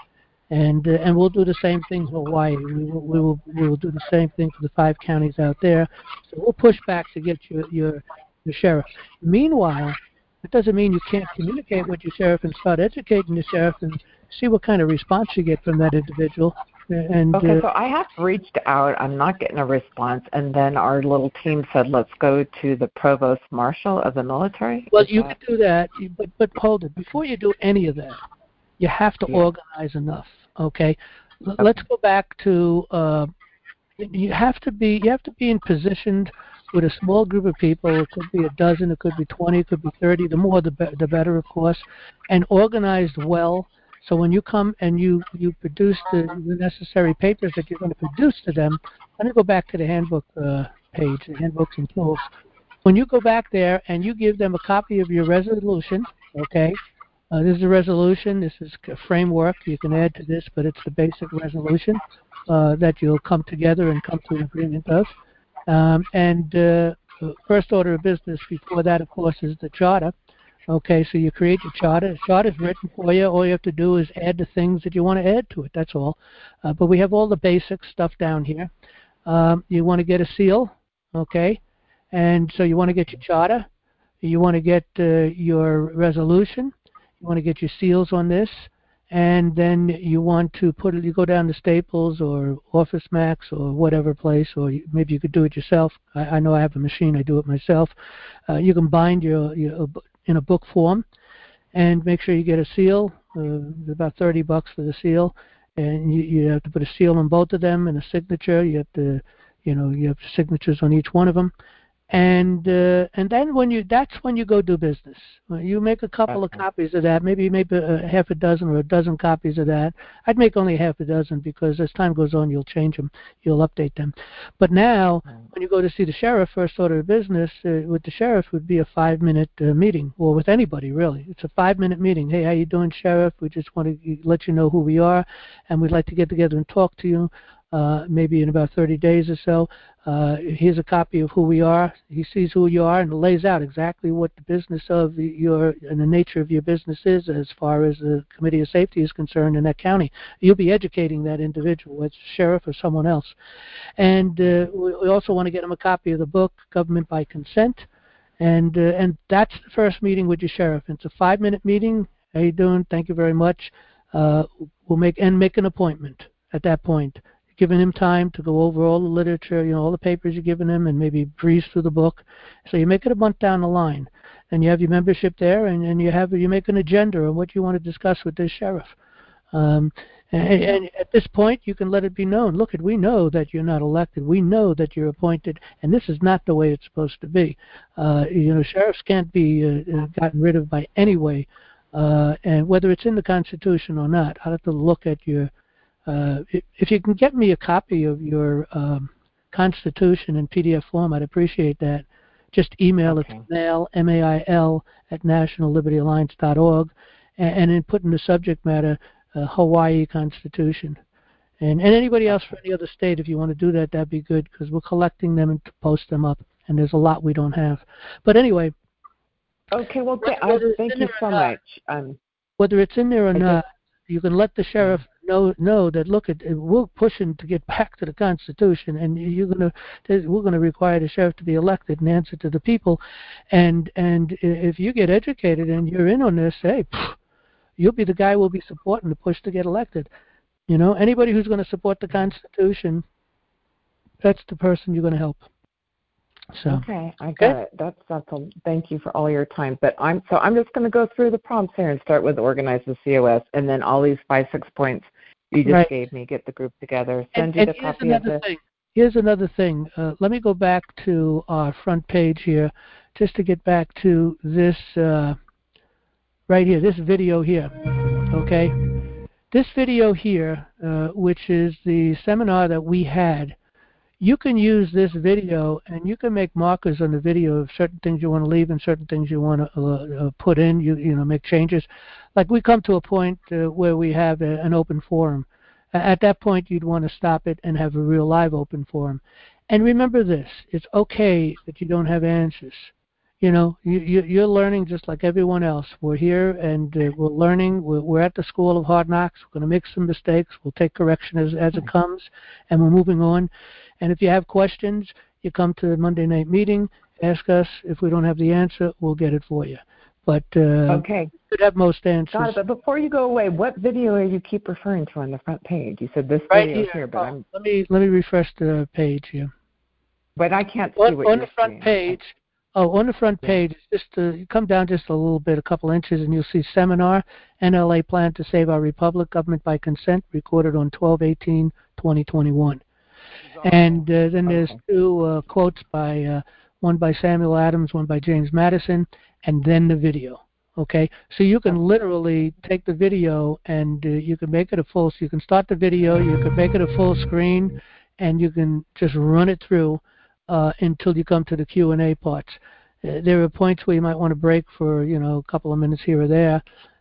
And uh, and we'll do the same thing for Hawaii. We will, we will we will do the same thing for the five counties out there. So we'll push back to get your your, your sheriff. Meanwhile, it doesn't mean you can't communicate with your sheriff and start educating the sheriff and see what kind of response you get from that individual. And Okay, uh, so I have reached out. I'm not getting a response. And then our little team said, let's go to the provost marshal of the military. well, Is you that... can do that, but but hold it. Before you do any of that, you have to Yeah. organize enough. Okay, L- Okay. let's go back to. Uh, you have to be you have to be in positioned with a small group of people. It could be a dozen, it could be twenty, it could be thirty. The more, the, be- the better, of course, and organized well. So when you come and you you produce the, the necessary papers that you're going to produce to them, let me go back to the handbook uh, page, the handbooks and tools. When you go back there and you give them a copy of your resolution, okay, uh, this is a resolution, this is a framework, you can add to this, but it's the basic resolution uh, that you'll come together and come to an agreement of. Um, and uh, first order of business before that, of course, is the charter. Okay, so you create your charter. The charter is written for you. All you have to do is add the things that you want to add to it. That's all. Uh, but we have all the basic stuff down here. Um, you want to get a seal, okay? And so you want to get your charter. You want to get uh, your resolution. You want to get your seals on this. And then you want to put it, you go down to Staples or Office Max or whatever place, or you, maybe you could do it yourself. I, I know I have a machine, I do it myself. Uh, you can bind your, your in a book form and make sure you get a seal, uh, about thirty bucks for the seal. And you, you have to put a seal on both of them and a signature. You have to, you know, you have signatures on each one of them. And uh, and then when you that's when you go do business. Uh, You make a couple of copies of that, maybe maybe a half a dozen or a dozen copies of that. I'd make only half a dozen because as time goes on, you'll change them, you'll update them. But now, when you go to see the sheriff, first order of business uh, with the sheriff would be a five-minute uh, meeting, or with anybody really. It's a five-minute meeting. Hey, how you doing, sheriff? We just want to let you know who we are, and we'd like to get together and talk to you. Uh, maybe in about thirty days or so. Uh, here's a copy of who we are. He sees who you are and lays out exactly what the business of your and the nature of your business is as far as the Committee of Safety is concerned in that county. You'll be educating that individual, whether it's sheriff or someone else. And uh, we also want to get him a copy of the book, Government by Consent. And uh, and that's the first meeting with your sheriff. It's a five-minute meeting. How you doing? Thank you very much. Uh, we'll make and make an appointment at that point. Giving him time to go over all the literature, you know, all the papers you're giving him, and maybe breeze through the book. So you make it a month down the line, and you have your membership there, and, and you have you make an agenda on what you want to discuss with this sheriff. Um, and, and at this point, you can let it be known. Look, we know that you're not elected. We know that you're appointed, and this is not the way it's supposed to be. Uh, you know, sheriffs can't be uh, gotten rid of by any way, uh, and whether it's in the Constitution or not. I'll have to look at your. Uh, if you can get me a copy of your um, Constitution in P D F form, I'd appreciate that. Just email okay. it to mail, M A I L, at national liberty alliance dot org, and, and then put in the subject matter, uh, Hawaii Constitution. And, and anybody else for any other state, if you want to do that, that'd be good, because we're collecting them and post them up, and there's a lot we don't have. But anyway. Okay, well, th- I, thank you so much. Um, whether it's in there or I not, just, you can let the sheriff know know that look, at we're pushing to get back to the Constitution, and you're gonna we're gonna require the sheriff to be elected and answer to the people, and and if you get educated and you're in on this, hey, pff, you'll be the guy we'll be supporting to push to get elected. You know, anybody who's going to support the Constitution, that's the person you're going to help. So, okay, I got okay. it. That's that's a thank you for all your time. But I'm so I'm just going to go through the prompts here and start with organize the C O S, and then all these five six points you just right. gave me, get the group together, send and, you and the here's copy of another the. Thing. Here's another thing. Uh, let me go back to our front page here, just to get back to this uh, right here, this video here. Okay, this video here, uh, which is the seminar that we had. You can use this video, and you can make markers on the video of certain things you want to leave and certain things you want to uh, uh, put in. You you know make changes. Like we come to a point uh, where we have a, an open forum. At that point, you'd want to stop it and have a real live open forum. And remember this: it's okay that you don't have answers. you know, you, you, you're learning just like everyone else. We're here and uh, we're learning. We're, we're at the School of Hard Knocks. We're going to make some mistakes. We'll take correction as, as it comes, and we're moving on. And if you have questions, you come to the Monday night meeting, ask us. If we don't have the answer, we'll get it for you. But uh, okay. you could have most answers. Got it. But before you go away, what video are you keep referring to on the front page? You said this right video here. here, but oh, I'm. Let me let me refresh the page here. But I can't see on, what on you're the front seeing. page. Oh, on the front page, just uh, you come down just a little bit, a couple inches, and you'll see seminar, N L A Plan to Save Our Republic, Government by Consent, recorded on twelve eighteen twenty twenty-one. And uh, then there's okay. two uh, quotes by, uh, one by Samuel Adams, one by James Madison, and then the video. Okay, so you can literally take the video and uh, you can make it a full. So you can start the video, you can make it a full screen, and you can just run it through uh, until you come to the Q and A parts. Uh, there are points where you might want to break for you know a couple of minutes here or there,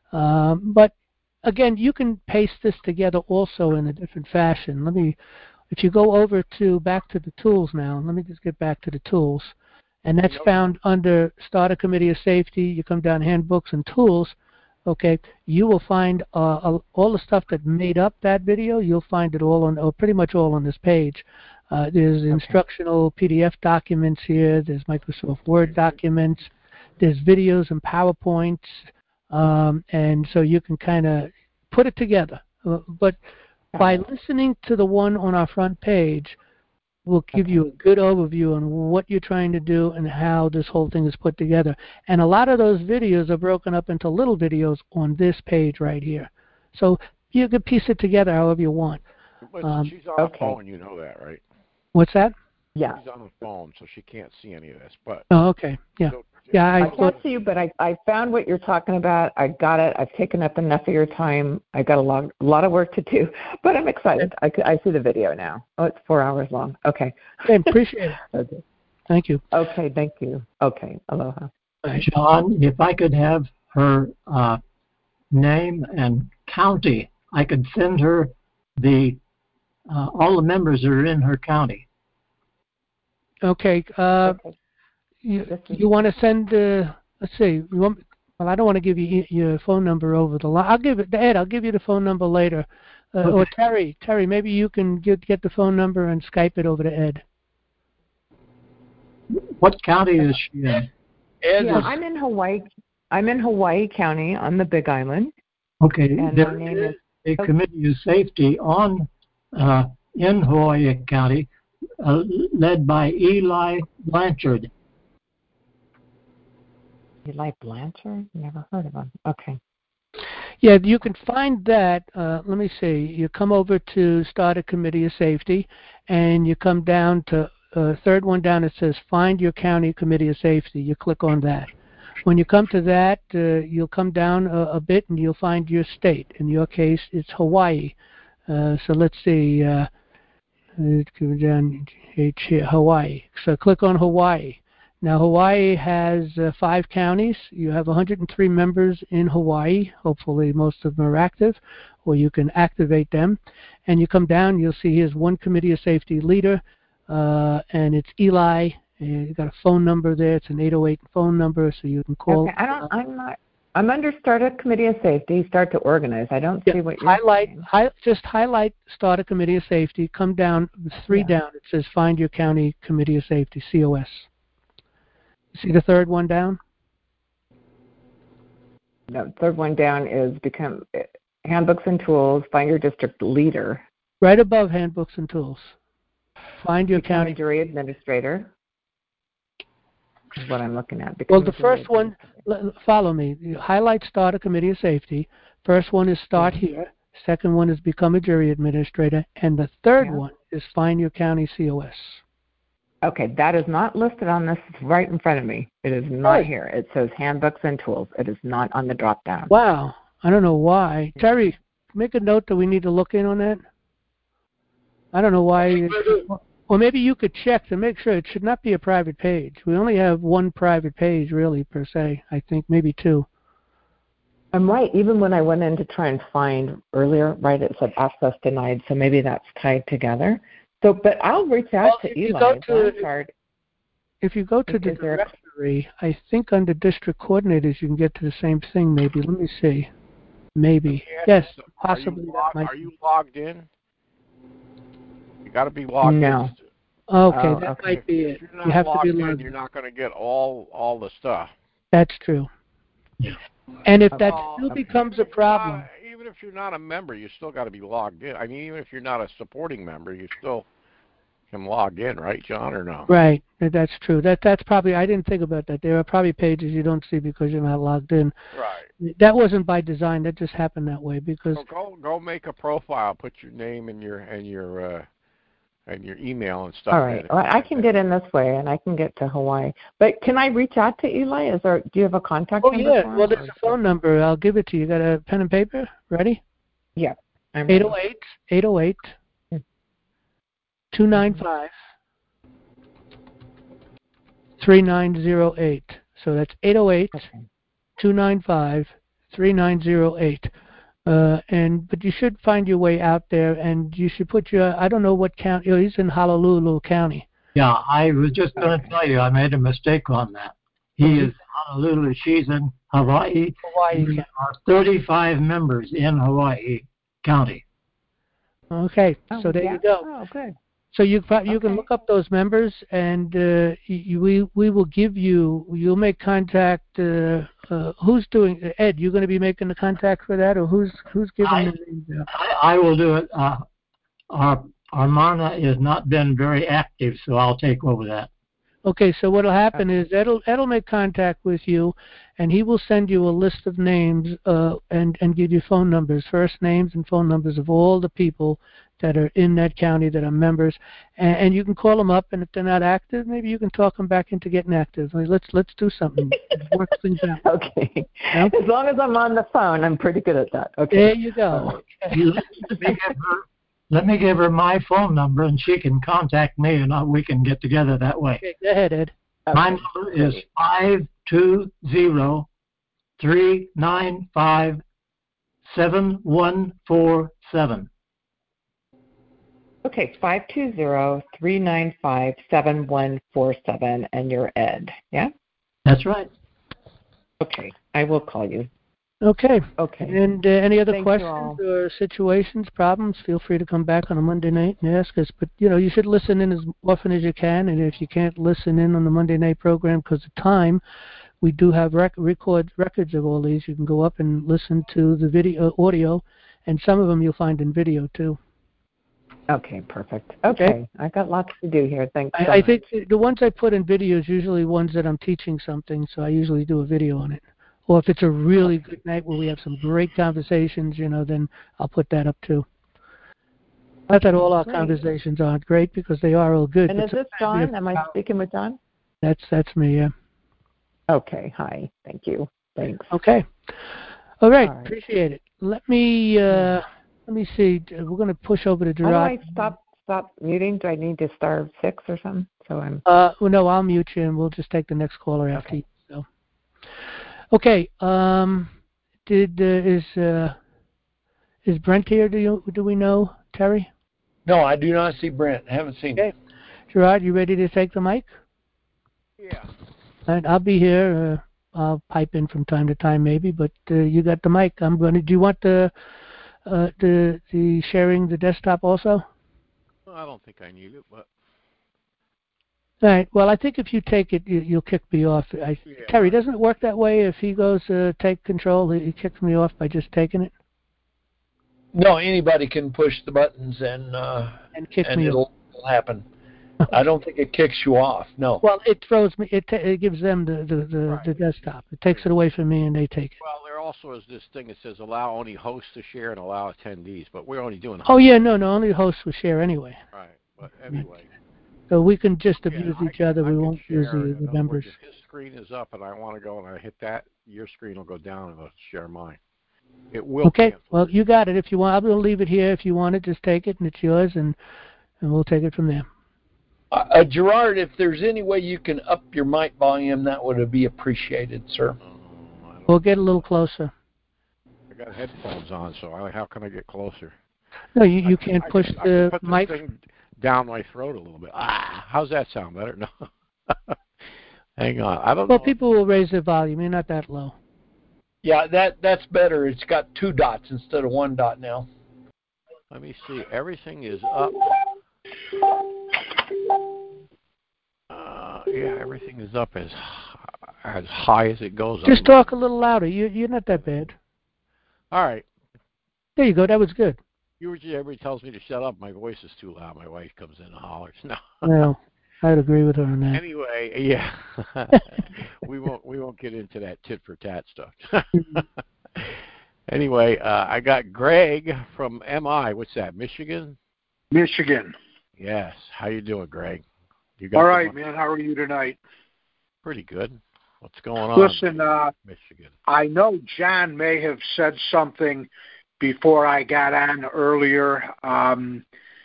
um, but again, you can paste this together also in a different fashion. Let me, if you go over to back to the tools now. Let me just get back to the tools. And that's found under Start a Committee of Safety. You come down Handbooks and Tools, okay, you will find uh, all the stuff that made up that video. You'll find it all on, or pretty much all on this page. Uh, there's okay. instructional P D F documents here. There's Microsoft Word documents. There's videos and PowerPoints. Um, and so you can kind of put it together. Uh, but by listening to the one on our front page, will give okay. you a good overview on what you're trying to do and how this whole thing is put together. And a lot of those videos are broken up into little videos on this page right here. So you can piece it together however you want. But um, she's on okay. the phone, you know that, right? What's that? Yeah. She's on the phone, so she can't see any of this. But oh, okay. Yeah. So, yeah, I, I can't see you, but I, I found what you're talking about. I got it. I've taken up enough of your time. I got a lot, a lot of work to do, but I'm excited. I, I see the video now. Oh, it's four hours long. Okay. I appreciate it. Okay. Thank you. Okay, thank you. Okay, aloha. John, if I could have her uh, name and county, I could send her the uh, all the members that are in her county. Okay. Uh, okay. You, you want to send, uh, let's see, you want, well, I don't want to give you your phone number over the line. I'll give it to Ed. I'll give you the phone number later. Uh, okay. Or Terry. Terry, maybe you can get, get the phone number and Skype it over to Ed. What county is she in? Ed yeah, is, I'm in Hawaii. I'm in Hawaii County on the Big Island. Okay. And there my name is is a committee of safety on uh, in Hawaii County uh, led by Eli Blanchard. Eli Blanchard? Never heard of him. Okay. Yeah, you can find that. Uh, let me see. You come over to Start a Committee of Safety, and you come down to uh, third one down. It says Find Your County Committee of Safety. You click on that. When you come to that, uh, you'll come down a, a bit, and you'll find your state. In your case, it's Hawaii. Uh, so let's see. Uh, down H here, Hawaii. So click on Hawaii. Now, Hawaii has uh, five counties. You have one hundred three members in Hawaii. Hopefully, most of them are active, or you can activate them. And you come down, you'll see here's one Committee of Safety leader, uh, and it's Eli. And you've got a phone number there. It's an eight oh eight phone number, so you can call. Okay, I don't, I'm not, I'm under Start a Committee of Safety, Start to Organize. I don't yeah, see what you're highlight, saying. Hi, just highlight Start a Committee of Safety. Come down, three yeah. down. It says Find Your County Committee of Safety, C O S. See the third one down? No, third one down is become uh, Handbooks and Tools, Find Your District Leader. Right above Handbooks and Tools. Find Your Become County. a Jury Administrator is what I'm looking at. Become well, the first one, follow me. You highlight Start a Committee of Safety. First one is Start yeah. Here. Second one is Become a Jury Administrator. And the third yeah. one is Find Your County C O S. Okay, that is not listed on this right in front of me. It is not right. here. It says Handbooks and Tools. It is not on the drop-down. Wow. I don't know why. Terry, make a note that we need to look in on that. I don't know why. It, or maybe you could check to make sure it should not be a private page. We only have one private page, really, per se. I think maybe two. I'm right. Even when I went in to try and find earlier, right, it said access denied, so maybe that's tied together. So, but I'll reach out well, to if Eli you go to, Blanchard. If you go to is, the is there, directory, Treasury. I think under district coordinators you can get to the same thing. Maybe. Let me see. Maybe. Yes, possibly. Are you, that log, might are you logged in? You got to be logged No. in. Okay, Oh, that okay. might be If it. you're not You have to logged be in, logged you're in. not going to get all all the stuff. That's true. And if that Well, still okay. becomes even a if you're not problem, a- even if you're not a member, you still got to be logged in. I mean, even if you're not a supporting member, you still can log in, right, John, or no? right? That's true. That that's probably. I didn't think about that. There are probably pages you don't see because you're not logged in. Right. That wasn't by design. That just happened that way because. So go go make a profile, put your name and your and your uh, and your email and stuff. All right. in it. Well, I can get in this way, and I can get to Hawaii. But can I reach out to Eli? Is there? Do you have a contact Oh number yeah. for him? Well, there's a phone number. I'll give it to you. Got a pen and paper? Ready? Yeah. I'm eight oh eight, eight oh eight, two nine five, three nine zero eight. So that's eight oh eight, two nine five, three nine zero eight. Uh, and but you should find your way out there, and you should put your. I don't know what county. Oh, he's in Honolulu County. Yeah, I was just going to Okay. tell you I made a mistake on that. He Mhm. is Honolulu. She's in Hawaii. Hawaii There County. are thirty-five members in Hawaii County. Okay, Oh, so there yeah? you go. Oh, good. So you pro- you can Okay. look up those members, and uh, you, we we will give you. You'll make contact. Uh, uh, who's doing? Ed, you're going to be making the contact for that, or who's who's giving I, the names out? I, I will do it. Uh, our Armana has not been very active, so I'll take over that. Okay, so what'll happen is Ed'll Ed'll make contact with you, and he will send you a list of names uh, and and give you phone numbers, first names and phone numbers of all the people that are in that county that are members, and, and you can call them up, and if they're not active, maybe you can talk them back into getting active. I mean, let's let's do something, work things out. Okay. No? As long as I'm on the phone, I'm pretty good at that. Okay. There you go. You, let, me give her, let me give her my phone number, and she can contact me, and uh, we can get together that way. Okay, go ahead, Ed. My number is five two zero, three nine five, seven one four seven. Okay, five two zero, three nine five, seven one four seven, and you're Ed, yeah? That's right. Okay, I will call you. Okay. Okay. And uh, any other Thank you questions all. or situations, problems, feel free to come back on a Monday night and ask us. But, you know, you should listen in as often as you can. And if you can't listen in on the Monday night program because of time, we do have rec- record records of all these. You can go up and listen to the video, audio, and some of them you'll find in video, too. Okay, perfect. Okay. Okay. I got lots to do here. Thanks so I, I much. think the- the ones I put in video is usually ones that I'm teaching something, so I usually do a video on it. Or if it's a really good night where we have some great conversations, you know, then I'll put that up too. Not that all our Great. conversations aren't great because they are all good. And but is this sometimes we have John? Am I to- speaking with John? That's that's me, yeah. Okay, hi. Thank you. Thanks. Okay. All right, All right. appreciate it. Let me uh, let me see. We're going to push over to How do Gerard. I stop stop muting? Do I need to star six or something? So I'm Uh, well, no, I'll mute you, and we'll just take the next caller after Okay. you. So, okay. Um, did uh, is uh, is Brent here? Do you do we know, Terry? No, I do not see Brent. I haven't seen him. Okay. Gerard, you ready to take the mic? Yeah. All right, I'll be here. Uh, I'll pipe in from time to time, maybe, but uh, you got the mic. I'm going to. Do you want the uh, the the sharing the desktop also? Well, I don't think I need it, but All right. Well, I think if you take it, you, you'll kick me off. I, yeah. Terry, doesn't it work that way? If he goes uh, take control, he, he kicks me off by just taking it No, anybody can push the buttons and uh, and kick and me it'll, off. it'll happen. I don't think it kicks you off. No. Well, it throws me. It, ta it gives them the the, the, Right. the desktop. It takes it away from me, and they take it. Well, there also is this thing that says allow only hosts to share and allow attendees, but we're only doing Oh yeah, no, no. Only hosts will share anyway. right. But anyway, So we can just yeah, abuse I each can, other. I We can won't use share. the, In the other members. words, if his screen is up and I want to go and I hit that, your screen will go down and it'll share mine. It will. Okay. Cancel. Well, you got it. If you want, I'll leave it here. If you want it, just take it, and it's yours, and and we'll take it from there. Uh, uh, Gerard, if there's any way you can up your mic volume, that would be appreciated, sir. Oh, I don't We'll get a little closer. I got headphones on, so I, how can I get closer? No, you you I, can't I push can, I the can put mic. this thing down my throat a little bit. Ah, how's that sound better? No. Hang on. I don't Well, know. people will raise their volume. You're not that low. Yeah, that that's better. It's got two dots instead of one dot now. Let me see. Everything is up. Uh, yeah, everything is up as as high as it goes. Just up. talk a little louder. You, you're not that bad. All right. There you go. That was good. Usually everybody tells me to shut up. My voice is too loud. My wife comes in and hollers. No. Well, I'd agree with her on that. Anyway, yeah. we won't we won't get into that tit for tat stuff. Anyway, uh, I got Greg from M I. What's that? Michigan? Michigan. Yes. How you doing, Greg? You got All right, the- man. How are you tonight? Pretty good. What's going on? Listen, uh, Michigan. I know John may have said something before I got on earlier, um,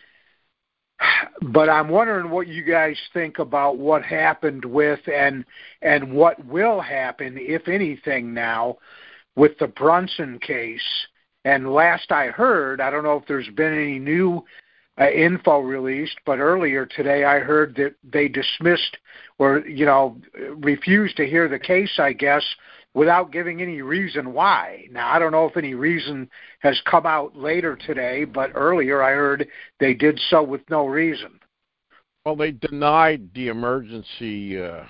but I'm wondering what you guys think about what happened with and and what will happen, if anything, now with the Brunson case. And last I heard, I don't know if there's been any new uh, info released, but earlier today I heard that they dismissed or, you know, refused to hear the case, I guess, without giving any reason why. Now, I don't know if any reason has come out later today, but earlier I heard they did so with no reason. Well, they denied the emergency, uh,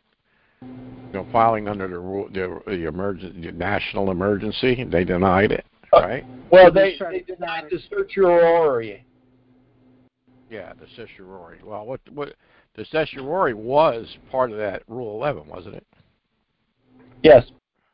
you know, filing under the rule, the, the emergency, the national emergency. They denied it, right? Well, they, they denied the certiorari. Yeah, the certiorari. Well, what what the certiorari was part of that Rule eleven, wasn't it? Yes.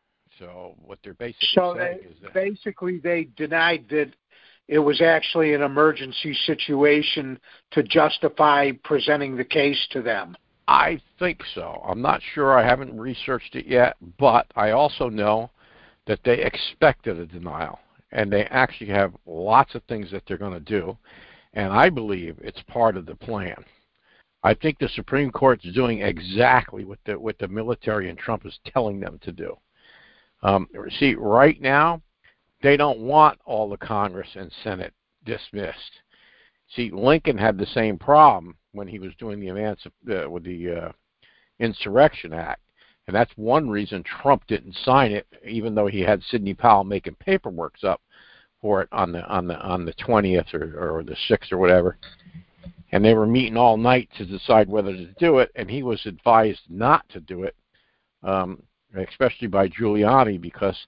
So what they're basically So saying they, is that basically they denied that it was actually an emergency situation to justify presenting the case to them. I think so. I'm not sure. I haven't researched it yet, but I also know that they expected a denial, and they actually have lots of things that they're going to do, and I believe it's part of the plan. I think the Supreme Court's doing exactly what the what the military and Trump is telling them to do. Um, see, right now, they don't want all the Congress and Senate dismissed. See, Lincoln had the same problem when he was doing the emancip- uh, with the uh, Insurrection Act, and that's one reason Trump didn't sign it, even though he had Sidney Powell making paperwork up for it on the on the on the twentieth or, or the sixth or whatever. And they were meeting all night to decide whether to do it, and he was advised not to do it, um, especially by Giuliani, because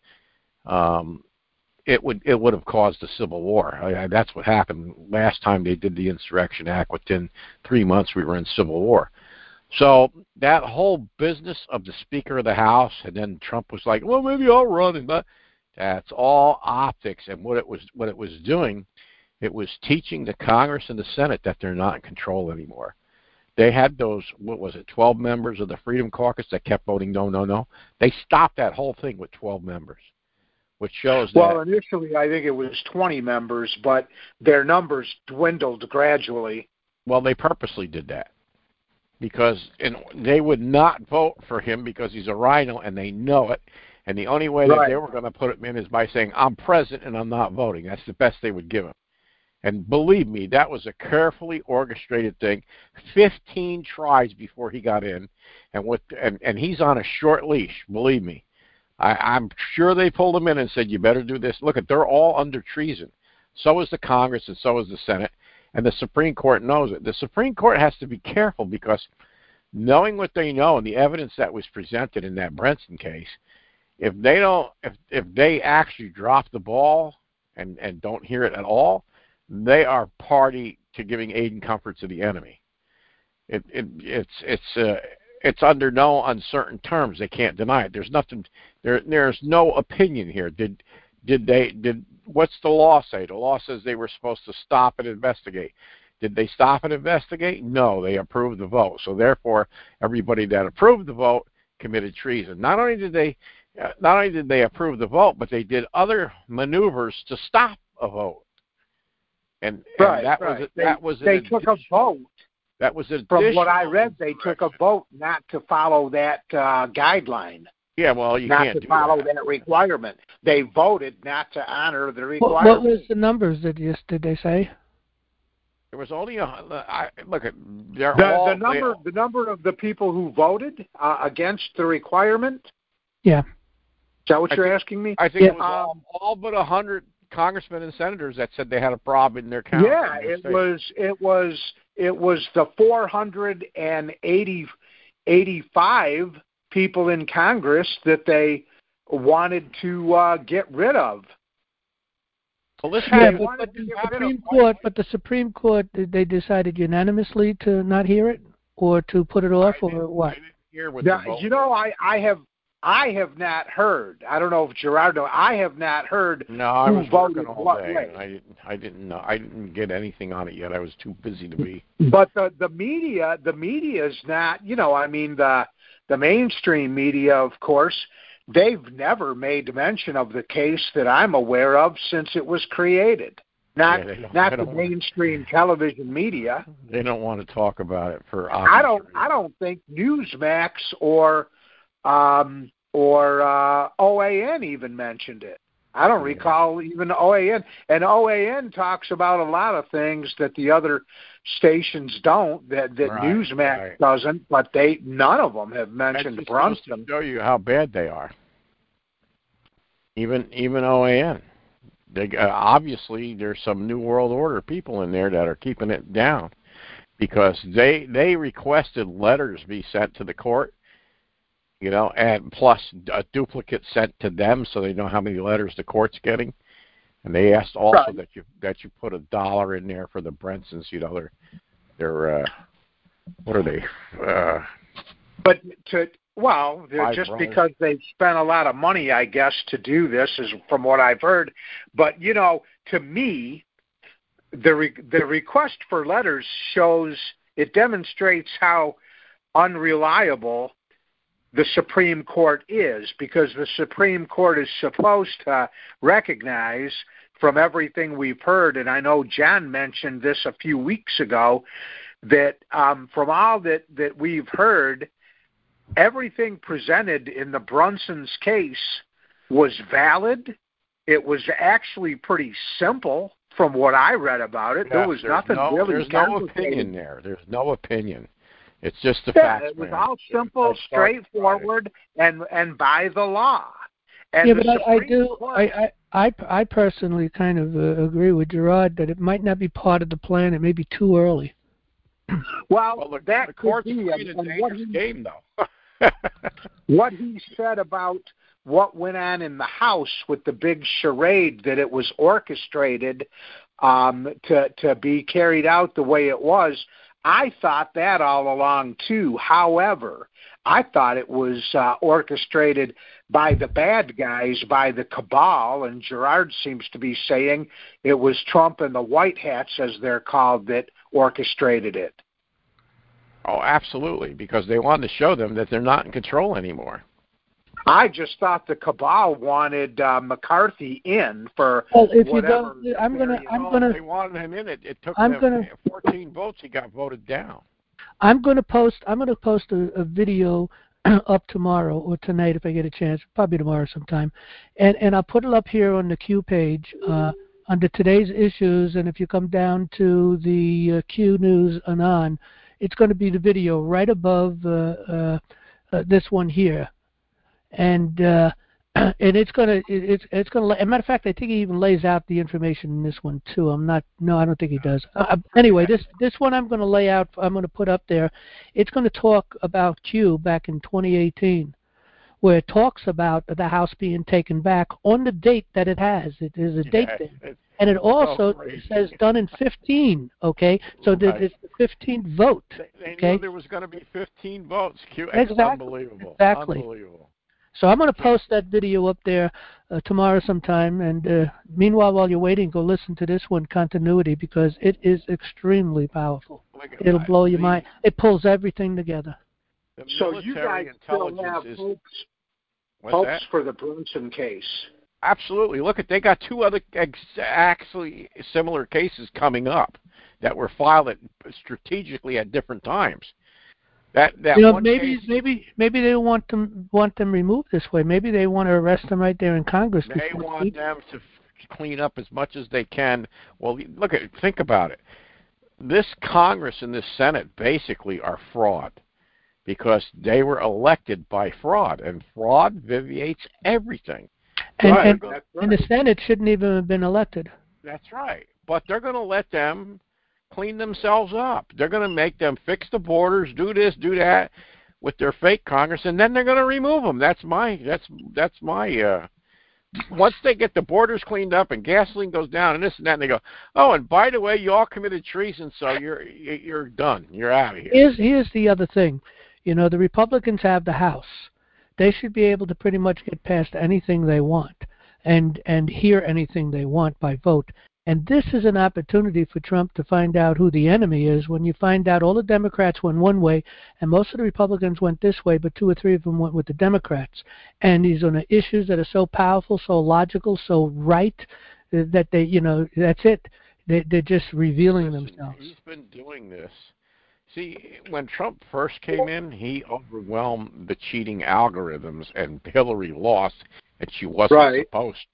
um, it would it would have caused a civil war. I, I, that's what happened last time they did the Insurrection Act. Within three months, we were in civil war. So that whole business of the Speaker of the House, and then Trump was like, "Well, maybe I'll run," and that, that's all optics. And what it was what it was doing. It was teaching the Congress and the Senate that they're not in control anymore. They had those, what was it, twelve members of the Freedom Caucus that kept voting no, no, no. They stopped that whole thing with twelve members, which shows that. Well, initially I think it was twenty members, but their numbers dwindled gradually. Well, they purposely did that because and they would not vote for him because he's a rhino, and they know it. And the only way Right. that they were going to put him in is by saying, "I'm present and I'm not voting." That's the best they would give him. And believe me, that was a carefully orchestrated thing. Fifteen tries before he got in, and with and, and he's on a short leash. Believe me, I, I'm sure they pulled him in and said, "You better do this." Look, they're all under treason. So is the Congress, and so is the Senate, and the Supreme Court knows it. The Supreme Court has to be careful because, knowing what they know and the evidence that was presented in that Brunson case, if they don't, if if they actually drop the ball and and don't hear it at all, they are party to giving aid and comfort to the enemy. It, it, it's it's uh, it's under no uncertain terms. They can't deny it. There's nothing. There there's no opinion here. Did did they did what's the law say? The law says they were supposed to stop and investigate. Did they stop and investigate? No, they approved the vote. So therefore, everybody that approved the vote committed treason. Not only did they uh, not only did they approve the vote, but they did other maneuvers to stop a vote. And, and right, that right. was they, that was they took a vote. That was an From what I read, they took a vote not to follow that uh, guideline. Yeah, well, you not can't to do follow that. that requirement. They voted not to honor the What, requirement. what was the numbers that just did they say? There was only a I, look at they're The, all the number they, the number of the people who voted uh, against the requirement. Yeah. Is that what I you're think, asking me? I think Yeah. it was all, all but a hundred congressmen and senators that said they had a problem in their county. Yeah, in their it state. was it was it was the four hundred eighty, eighty-five people in Congress that they wanted to uh, get rid of. Well, this Yeah, guy but, wanted but to the get rid of Supreme Mike. Court, but the Supreme Court, did they decided unanimously to not hear it, or to put it off, I or didn't- what? I didn't hear what Now, the vote you know, was. I, I have I have not heard. I don't know if Gerardo. I have not heard. No, I who was voted working all what day, way. and I didn't. I didn't know. I didn't get anything on it yet. I was too busy to be. But the the media, the media is not. You know, I mean the the mainstream media, of course, they've never made mention of the case that I'm aware of since it was created. Not Yeah, they don't- not they the don't want- mainstream television media. They don't want to talk about it for obvious I don't. reasons. I don't think Newsmax or um, or uh, O A N even mentioned it. I don't Yeah. recall even O A N. And O A N talks about a lot of things that the other stations don't. That that Right, Newsmax right. doesn't. But they none of them have That mentioned just goes to Brunson. show you how bad they are. Even even O A N. They uh, obviously there's some New World Order people in there that are keeping it down because they they requested letters be sent to the court, you know, and plus a duplicate sent to them so they know how many letters the court's getting. And they asked also Right. that you that you put a dollar in there for the Brensons, you know, they're they're uh, what are they? Uh, But to well, they're Five just brothers. because they spent a lot of money, I guess, to do this, is from what I've heard. But you know, to me, the re- the request for letters shows it demonstrates how unreliable the Supreme Court is, because the Supreme Court is supposed to recognize from everything we've heard, and I know John mentioned this a few weeks ago, that um, from all that, that we've heard, everything presented in the Brunson's case was valid. It was actually pretty simple from what I read about it. there yes, was there's nothing no, really There's no complicated. opinion there. There's no opinion. It's just the Yeah, facts, it was man. all There's simple, no starting straightforward, and and by the law. And Yeah, the but I, I Supreme do. Court, I, I, I, I personally kind of uh, agree with Gerard that it might not be part of the plan. It may be too early. well, Well, the, that the could court's be, playing and, a and what dangerous he, game, though. what he said about what went on in the House with the big charade that it was orchestrated um, to to be carried out the way it was. I thought that all along too. However, I thought it was uh, orchestrated by the bad guys, by the cabal, and Gerard seems to be saying it was Trump and the White Hats, as they're called, that orchestrated it. Oh, absolutely, because they wanted to show them that they're not in control anymore. I just thought the cabal wanted uh, McCarthy in for Well, if you whatever. don't, I'm gonna, period. I'm No, gonna, They wanted him in it. It took I'm them gonna- fourteen votes. He got voted down. I'm gonna post, I'm gonna post a, a video up tomorrow or tonight if I get a chance, probably tomorrow sometime, and and I'll put it up here on the Q page uh, under today's issues. And if you come down to the uh, Q News and on, it's going to be the video right above uh, uh, uh, this one here. And uh, and it's gonna it, it's it's gonna. As a matter of fact, I think he even lays out the information in this one too. I'm not. No, I don't think he does. Uh, anyway, this this one I'm gonna lay out. I'm gonna put up there. It's gonna talk about Q back in twenty eighteen, where it talks about the House being taken back on the date that it has. It is a date Yeah, there. it's- And it also crazy. says done in fifteen. Okay, so Right. it's the fifteenth vote. They, they Okay. knew there was going to be fifteen votes. Q, Exactly. It's unbelievable. Exactly. Unbelievable. So I'm going to post that video up there uh, tomorrow sometime. And uh, meanwhile, while you're waiting, go listen to this one, Continuity, because it is extremely powerful. Like, It'll I- blow your the- mind. It pulls everything together. The So you military guys still intelligence have is hopes, what's hopes that? for the Brunson case. Absolutely. Look at they got two other ex- actually similar cases coming up that were filed at, strategically at different times. That that You know, one maybe case, maybe maybe they don't want them want them removed this way. Maybe they want to arrest them right there in Congress. they before want them to f- clean up as much as they can. Well, look at think about it. this Congress and this Senate basically are fraud because they were elected by fraud, and fraud vitiates everything. And, Right, and, that's and right. the Senate shouldn't even have been elected. That's right. But they're going to let them clean themselves up. They're going to make them fix the borders, do this, do that with their fake Congress, and then they're going to remove them. That's my that's that's my uh once they get the borders cleaned up and gasoline goes down and this and that, and they go, oh, and by the way, you all committed treason, so you're you're done. You're out of here. Here's, here's the other thing. You know, the Republicans have the House. They should be able to pretty much get past anything they want and, and hear anything they want by vote. And this is an opportunity for Trump to find out who the enemy is when you find out all the Democrats went one way and most of the Republicans went this way, but two or three of them went with the Democrats. And these are issues that are so powerful, so logical, so right, that they, you know, that's it. They, they're just revealing Listen, themselves. He's been doing this. See, when Trump first came in, he overwhelmed the cheating algorithms, and Hillary lost, and she wasn't Right. supposed to.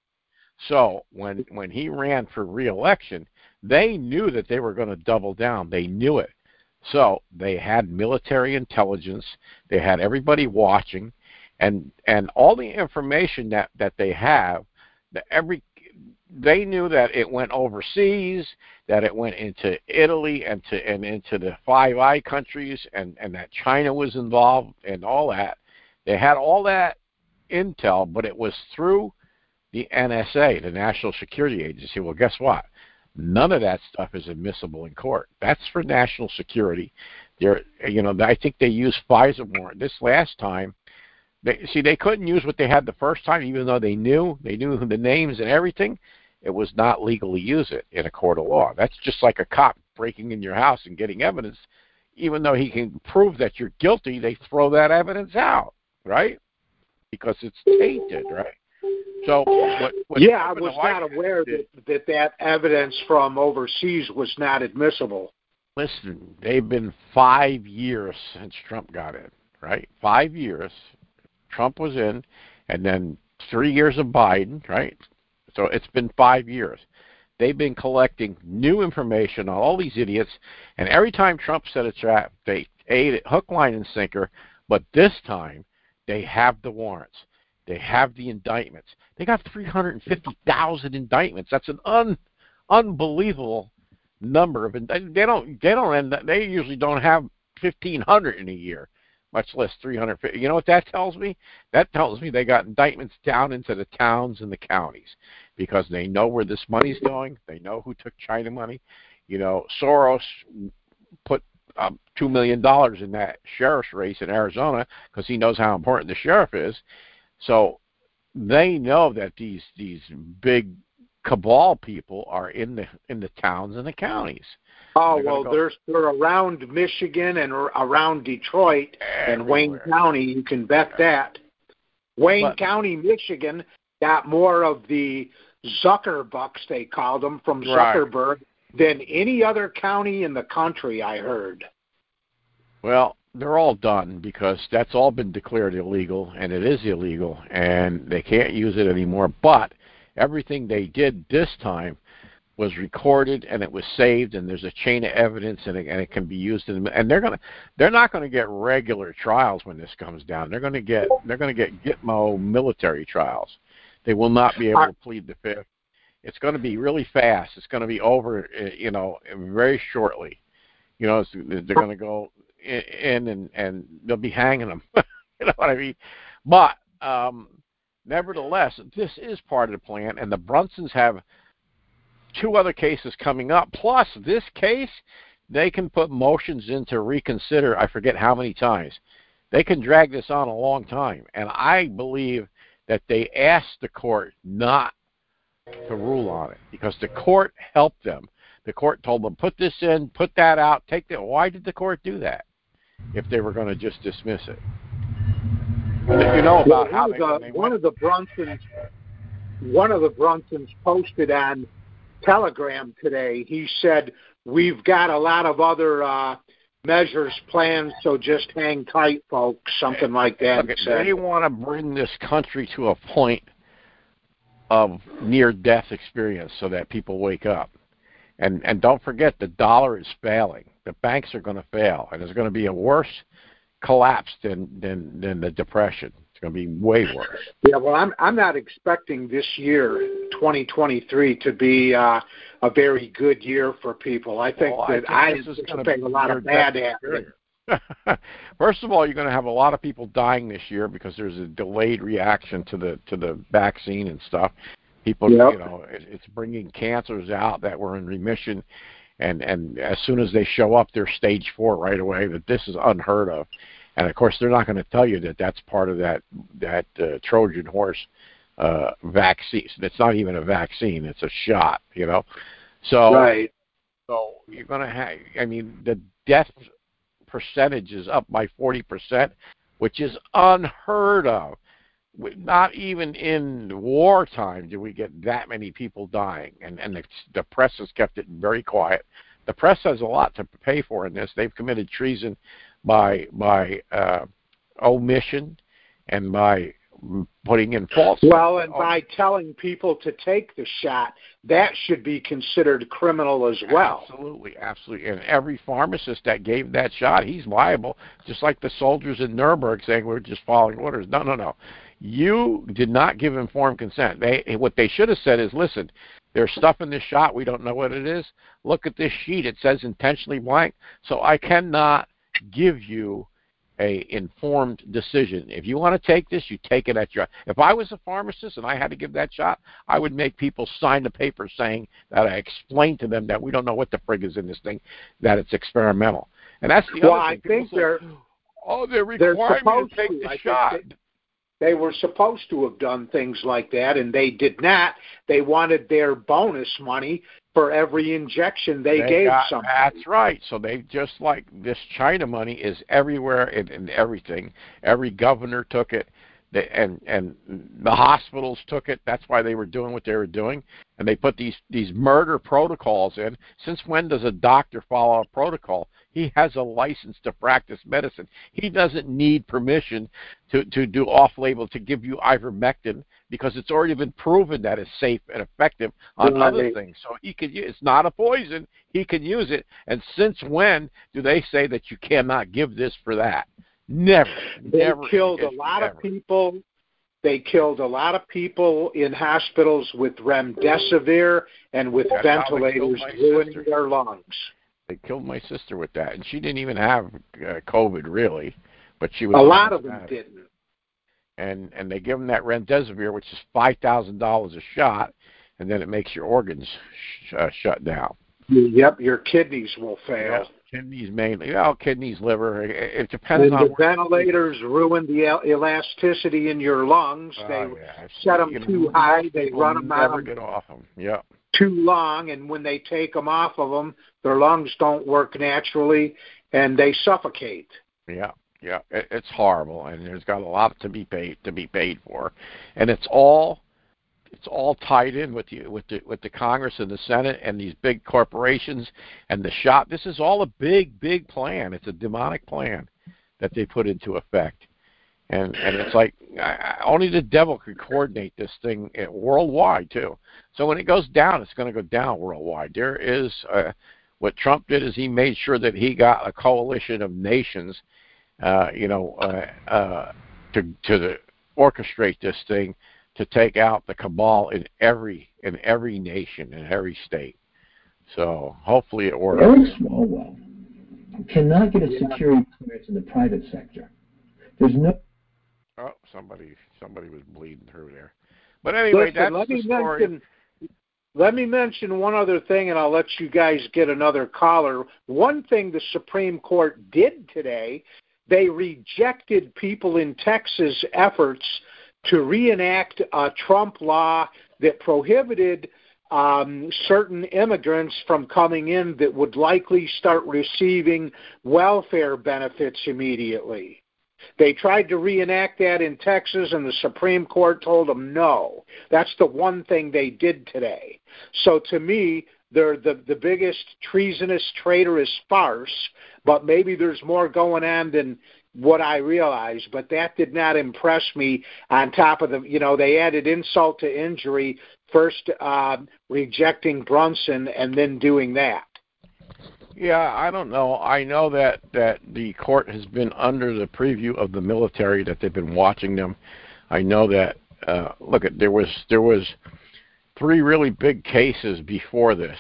So when when he ran for re-election, they knew that they were going to double down. They knew it. So they had military intelligence. They had everybody watching, and and all the information that, that they have, that every they knew that it went overseas, that it went into Italy and to and into the Five Eye countries, and, and that China was involved and all that. They had all that intel, but it was through the N S A, the National Security Agency. Well, guess what? None of that stuff is admissible in court. That's for national security. They're, you know, I think they used FISA warrant. This last time, they, see, they couldn't use what they had the first time, even though they knew, they knew the names and everything. It was not legal to use it in a court of law. That's just like a cop breaking in your house and getting evidence. Even though he can prove that you're guilty, they throw that evidence out, right? Because it's tainted, right? So what, what yeah, I Trump and was the White not House aware did- that, that that evidence from overseas was not admissible. Listen, they've been five years since Trump got in, right? Five years. Trump was in, and then three years of Biden, right? So it's been five years. They've been collecting new information on all these idiots, and every time Trump set a trap, they ate it hook, line, and sinker, but this time they have the warrants. They have the indictments. They got three hundred fifty thousand indictments. That's an un, unbelievable number of. They don't. They don't end. They usually don't have fifteen hundred in a year, much less three hundred fifty. You know what that tells me? That tells me they got indictments down into the towns and the counties because they know where this money's going. They know who took China money. You know, Soros put um, two million dollars in that sheriff's race in Arizona because he knows how important the sheriff is. So they know that these these big cabal people are in the in the towns and the counties. Oh, They're well, go there's, they're around Michigan and around Detroit and Wayne everywhere. County. You can bet that. Wayne But- County, Michigan, got more of the Zuckerbucks, they called them, from Right. Zuckerberg than any other county in the country, I heard. Well, they're all done because that's all been declared illegal, and it is illegal, and they can't use it anymore. But everything they did this time was recorded, and it was saved, and there's a chain of evidence, and it, and it can be used. In, and they're gonna, they're not going to get regular trials when this comes down. They're going to get, they're going to get Gitmo military trials. They will not be able to plead the fifth. It's going to be really fast. It's going to be over, you know, very shortly. You know, they're going to go in and, and they'll be hanging them. You know what I mean? But um, nevertheless, this is part of the plan, and the Brunsons have two other cases coming up. Plus, this case, they can put motions in to reconsider, I forget how many times. They can drag this on a long time, and I believe that they asked the court not to rule on it because the court helped them. The court told them, put this in, put that out, take that. Why did the court do that if they were going to just dismiss it? You know about Well, how one they, of they the, one went. of the Brunsons, one of the Brunsons posted on Telegram today. He said, "We've got a lot of other uh, measures planned, so just hang tight, folks." Something like that. Look, he said. they want to bring this country to a point of near-death experience so that people wake up. And and don't forget, the dollar is failing. The banks are going to fail, and there's going to be a worse collapse than than than the Depression. It's going to be way worse. Yeah, well, I'm I'm not expecting this year, twenty twenty-three, to be uh, a very good year for people. I think well, that I, I think this anticipate a lot of bad happening. First of all, you're going to have a lot of people dying this year because there's a delayed reaction to the to the vaccine and stuff. People, yep. you know, it, it's bringing cancers out that were in remission, and and as soon as they show up, they're stage four right away. That this is unheard of, and of course they're not going to tell you that that's part of that that uh, Trojan horse uh, vaccine. It's not even a vaccine; it's a shot. You know, so right. So you're going to have. I mean, the death percentage is up by forty percent, which is unheard of. Not even in wartime do we get that many people dying, and, and the, the press has kept it very quiet. The press has a lot to pay for in this. They've committed treason by by uh, omission and by putting in false. Well, and by telling people to take the shot, that should be considered criminal as well. Absolutely, absolutely. And every pharmacist that gave that shot, he's liable, just like the soldiers in Nuremberg saying we're just following orders. No, no, no. You did not give informed consent. They, what they should have said is, listen, there's stuff in this shot. We don't know what it is. Look at this sheet. It says intentionally blank. So I cannot give you a informed decision. If you want to take this, you take it at your... If I was a pharmacist and I had to give that shot, I would make people sign the paper saying that I explained to them that we don't know what the frig is in this thing, that it's experimental. And that's the well, other thing. I think say, they're... Oh, they're requiring me to take to. the I shot. They were supposed to have done things like that, and they did not. They wanted their bonus money for every injection they, they gave got, somebody. That's right. So they just like this China money is everywhere in, in everything. Every governor took it, they, and and the hospitals took it. That's why they were doing what they were doing, and they put these these murder protocols in. Since when does a doctor follow a protocol? He has a license to practice medicine. He doesn't need permission to, to do off-label to give you ivermectin because it's already been proven that it's safe and effective on right. other things. So he can use, it's not a poison. He can use it. And since when do they say that you cannot give this for that? Never. They never killed a lot ever. of people. They killed a lot of people in hospitals with remdesivir and with That's ventilators ruining sister. their lungs. They killed my sister with that, and she didn't even have uh, COVID really, but she was. A lot of them didn't. And and they give them that remdesivir, which is five thousand dollars a shot, and then it makes your organs sh- uh, shut down. Yep, your kidneys will fail. Yes, kidneys mainly. Well, kidneys, liver. It, it depends and on. The ventilators ruin the el- elasticity in your lungs. Oh, they yeah. set them you know, too high. They run them never out. get off them. Yeah. Too long, and when they take them off of them, their lungs don't work naturally, and they suffocate. Yeah, yeah, it, it's horrible, and there's got a lot to be paid to be paid for, and it's all it's all tied in with you with the with the Congress and the Senate and these big corporations and the shop. This is all a big, big plan. It's a demonic plan that they put into effect. And and it's like I, only the devil could coordinate this thing worldwide too. So when it goes down, it's going to go down worldwide. There is uh, what Trump did is he made sure that he got a coalition of nations, uh, you know, uh, uh, to to the, orchestrate this thing to take out the cabal in every in every nation in every state. So hopefully it works. Eric Swalwell cannot get a security clearance in the private sector. There's no. Oh, somebody somebody was bleeding through there. But anyway, Listen, that's let the me story. Mention, let me mention one other thing, and I'll let you guys get another caller. One thing the Supreme Court did today, they rejected people in Texas' efforts to reenact a Trump law that prohibited um, certain immigrants from coming in that would likely start receiving welfare benefits immediately. They tried to reenact that in Texas, and the Supreme Court told them no. That's the one thing they did today. So to me, they're the, the biggest treasonous, traitorous farce, but maybe there's more going on than what I realize, but that did not impress me on top of the, you know, they added insult to injury first uh, rejecting Brunson and then doing that? Yeah, I don't know. I know that, that the court has been under the preview of the military, that they've been watching them. I know that, uh, look, at there was there was three really big cases before this.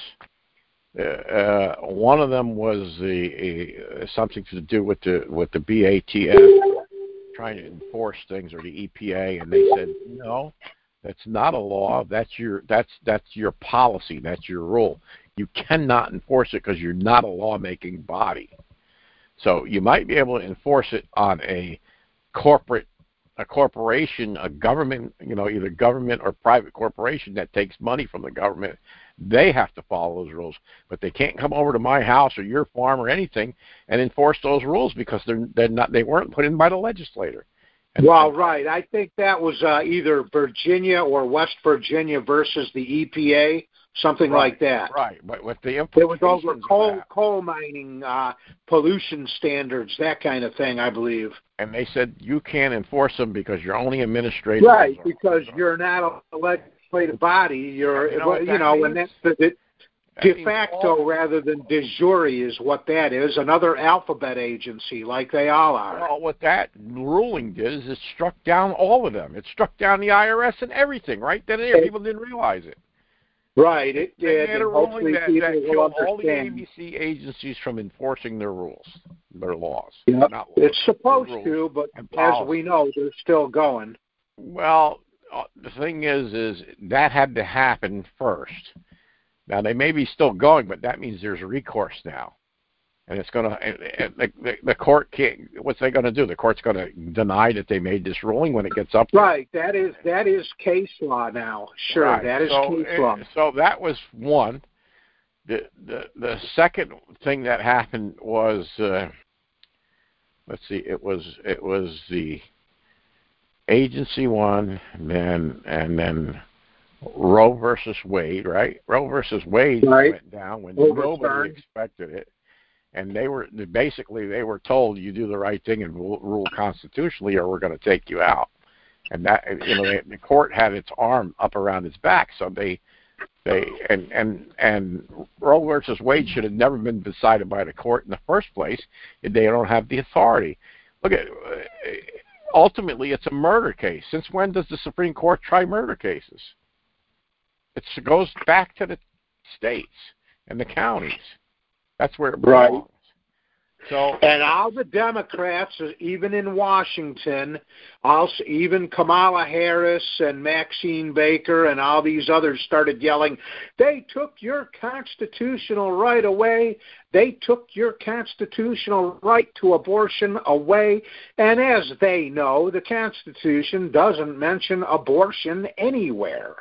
Uh, one of them was the uh, something to do with the with the B A T F trying to enforce things, or the E P A, and they said no, that's not a law. That's your that's that's your policy. That's your rule. You cannot enforce it because you're not a lawmaking body. So you might be able to enforce it on a corporate, a corporation, a government, you know, either government or private corporation that takes money from the government. They have to follow those rules, but they can't come over to my house or your farm or anything and enforce those rules because they're they're not they weren't put in by the legislator. And, well, right. I think that was uh, either Virginia or West Virginia versus the E P A, something right, like that. Right, but with the it was over coal that, coal mining uh, pollution standards, that kind of thing, I believe. And they said you can't enforce them because you're only administrative. Right, because you're not a legislative body. You're, you know, well, you know and that's the, the de facto all, rather than de jure is what that is. Another alphabet agency, like they all are. Well, what that ruling did is it struck down all of them. It struck down the I R S and everything. Right then and there, people didn't realize it. Right, it they did. made a ruling that, that killed all the A B C agencies from enforcing their rules, their laws. Yep. Not laws, it's supposed rules to, but as we know, they're still going. Well, uh, the thing is, is that had to happen first. Now, they may be still going, but that means there's recourse now. And it's going to, the, the court can't, what's they going to do? The court's going to deny that they made this ruling when it gets up there? Right, that is that is case law now. Sure, right. that is so, case law. So that was one. The the, the second thing that happened was, uh, let's see, it was it was the agency one, and then, and then Roe versus Wade, right? Roe versus Wade right. went down when Overturned. Nobody expected it. And they were basically they were told you do the right thing and rule, rule constitutionally, or we're going to take you out. And that you know they, the court had its arm up around its back, so they they and and and Roe versus Wade should have never been decided by the court in the first place. They don't have the authority. Look at ultimately it's a murder case. Since when does the Supreme Court try murder cases? It goes back to the states and the counties. That's where it belongs. Right. So, and all the Democrats, even in Washington, also even Kamala Harris and Maxine Baker and all these others started yelling, they took your constitutional right away. They took your constitutional right to abortion away. And as they know, the Constitution doesn't mention abortion anywhere.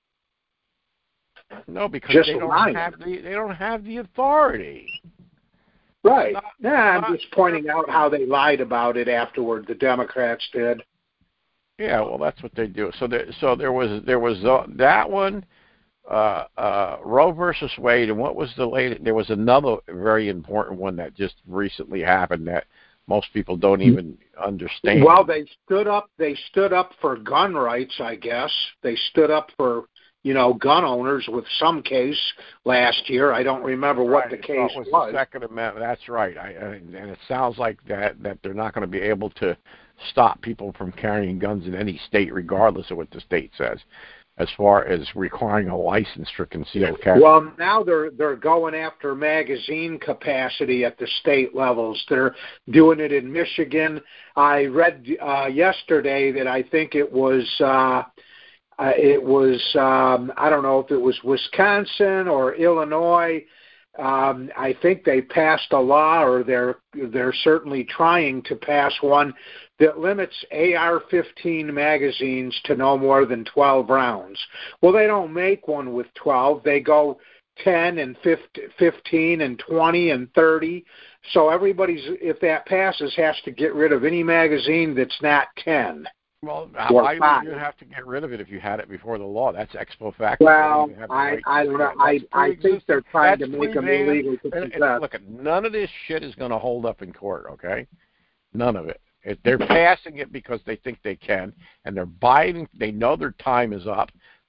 No, because just they don't lying. have the they don't have the authority. Right. Not, yeah, I'm not, just pointing out how they lied about it afterward. The Democrats did. Yeah, well, that's what they do. So there, so there was there was uh, that one, uh, uh, Roe versus Wade, and what was the latest? There was another very important one that just recently happened that most people don't even understand. Well, they stood up. They stood up for gun rights, I guess. They stood up for. You know, gun owners with some case last year. I don't remember what right. the case was. was. The Second Amendment. That's right. I, and it sounds like that that they're not going to be able to stop people from carrying guns in any state, regardless of what the state says, as far as requiring a license for concealed carry. Well, now they're they're going after magazine capacity at the state levels. They're doing it in Michigan. I read uh, yesterday that I think it was. Uh, Uh, it was, um, I don't know if it was Wisconsin or Illinois. Um, I think they passed a law, or they're they're certainly trying to pass one that limits A R fifteen magazines to no more than twelve rounds. Well, they don't make one with twelve. They go ten and fifteen and twenty and thirty. So everybody's, if that passes, has to get rid of any magazine that's not ten. Well, why would you have to get rid of it if you had it before the law? That's ex post facto. Well, I, I don't know. I, I think they're trying That's to make them illegal to possess. Look, none of this shit is going to hold up in court, okay? None of it. It. They're passing it because they think they can, and they're buying. They know their time is up.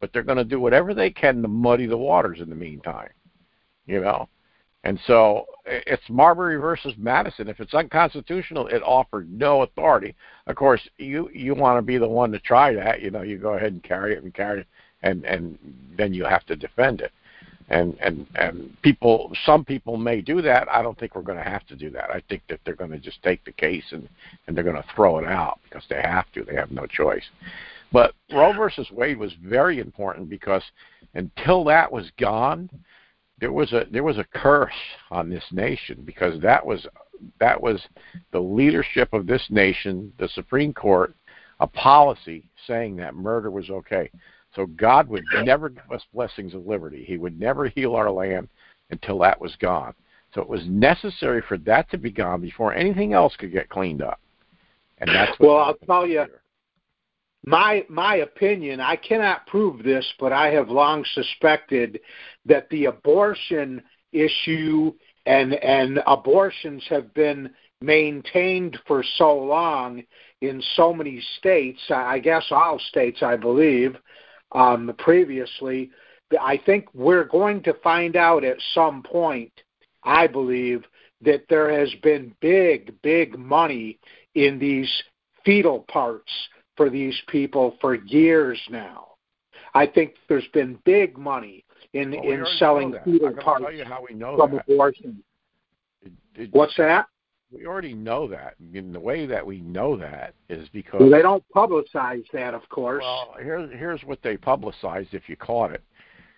but they're going to do whatever they can to muddy the waters in the meantime, you know. And so it's Marbury versus Madison. If it's unconstitutional, it offered no authority. Of course, you you want to be the one to try that. You know, you go ahead and carry it and carry it, and and then you have to defend it. And and and people, some people may do that. I don't think we're going to have to do that. I think that they're going to just take the case and and they're going to throw it out because they have to. They have no choice. But Roe versus Wade was very important because until that was gone, there was a there was a curse on this nation, because that was that was the leadership of this nation, the Supreme Court, a policy saying that murder was okay. So God would never give us blessings of liberty. He would never heal our land until that was gone. So it was necessary for that to be gone before anything else could get cleaned up. And that's what well, I'll tell you. My my opinion, I cannot prove this, but I have long suspected that the abortion issue and and abortions have been maintained for so long in so many states, I guess all states, I believe, um, previously. I think we're going to find out at some point, I believe, that there has been big, big money in these fetal parts for these people for years now. I think there's been big money in, well, in selling fetal parts tell you how we know from that. abortion. It, it, What's that? We already know that. And the way that we know that is because... Well, they don't publicize that, of course. Well, here's, here's what they publicized, if you caught it.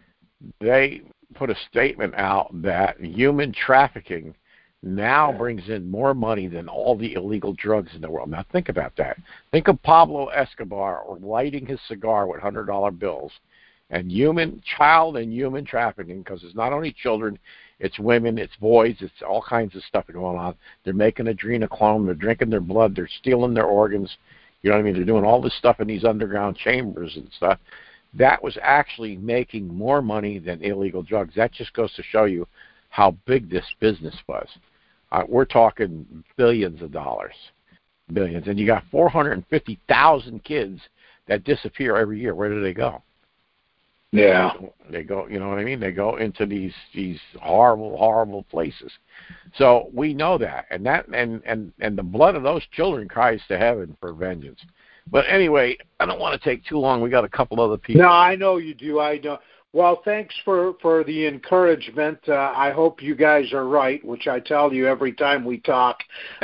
They put a statement out that human trafficking now brings in more money than all the illegal drugs in the world. Now think about that. Think of Pablo Escobar lighting his cigar with one hundred dollar bills, and human, child and human trafficking, because it's not only children, it's women, it's boys, it's all kinds of stuff going on. They're making adrenochrome, they're drinking their blood, they're stealing their organs. You know what I mean? They're doing all this stuff in these underground chambers and stuff. That was actually making more money than illegal drugs. That just goes to show you how big this business was. Uh, we're talking billions of dollars, billions. And you got four hundred fifty thousand kids that disappear every year. Where do they go? Yeah. They go, you know what I mean? They go into these these horrible, horrible places. So we know that. And that and, and, and the blood of those children cries to heaven for vengeance. But anyway, I don't want to take too long. We got a couple other people. No, I know you do. I know. Well, thanks for, for the encouragement. Uh, I hope you guys are right, which I tell you every time we talk.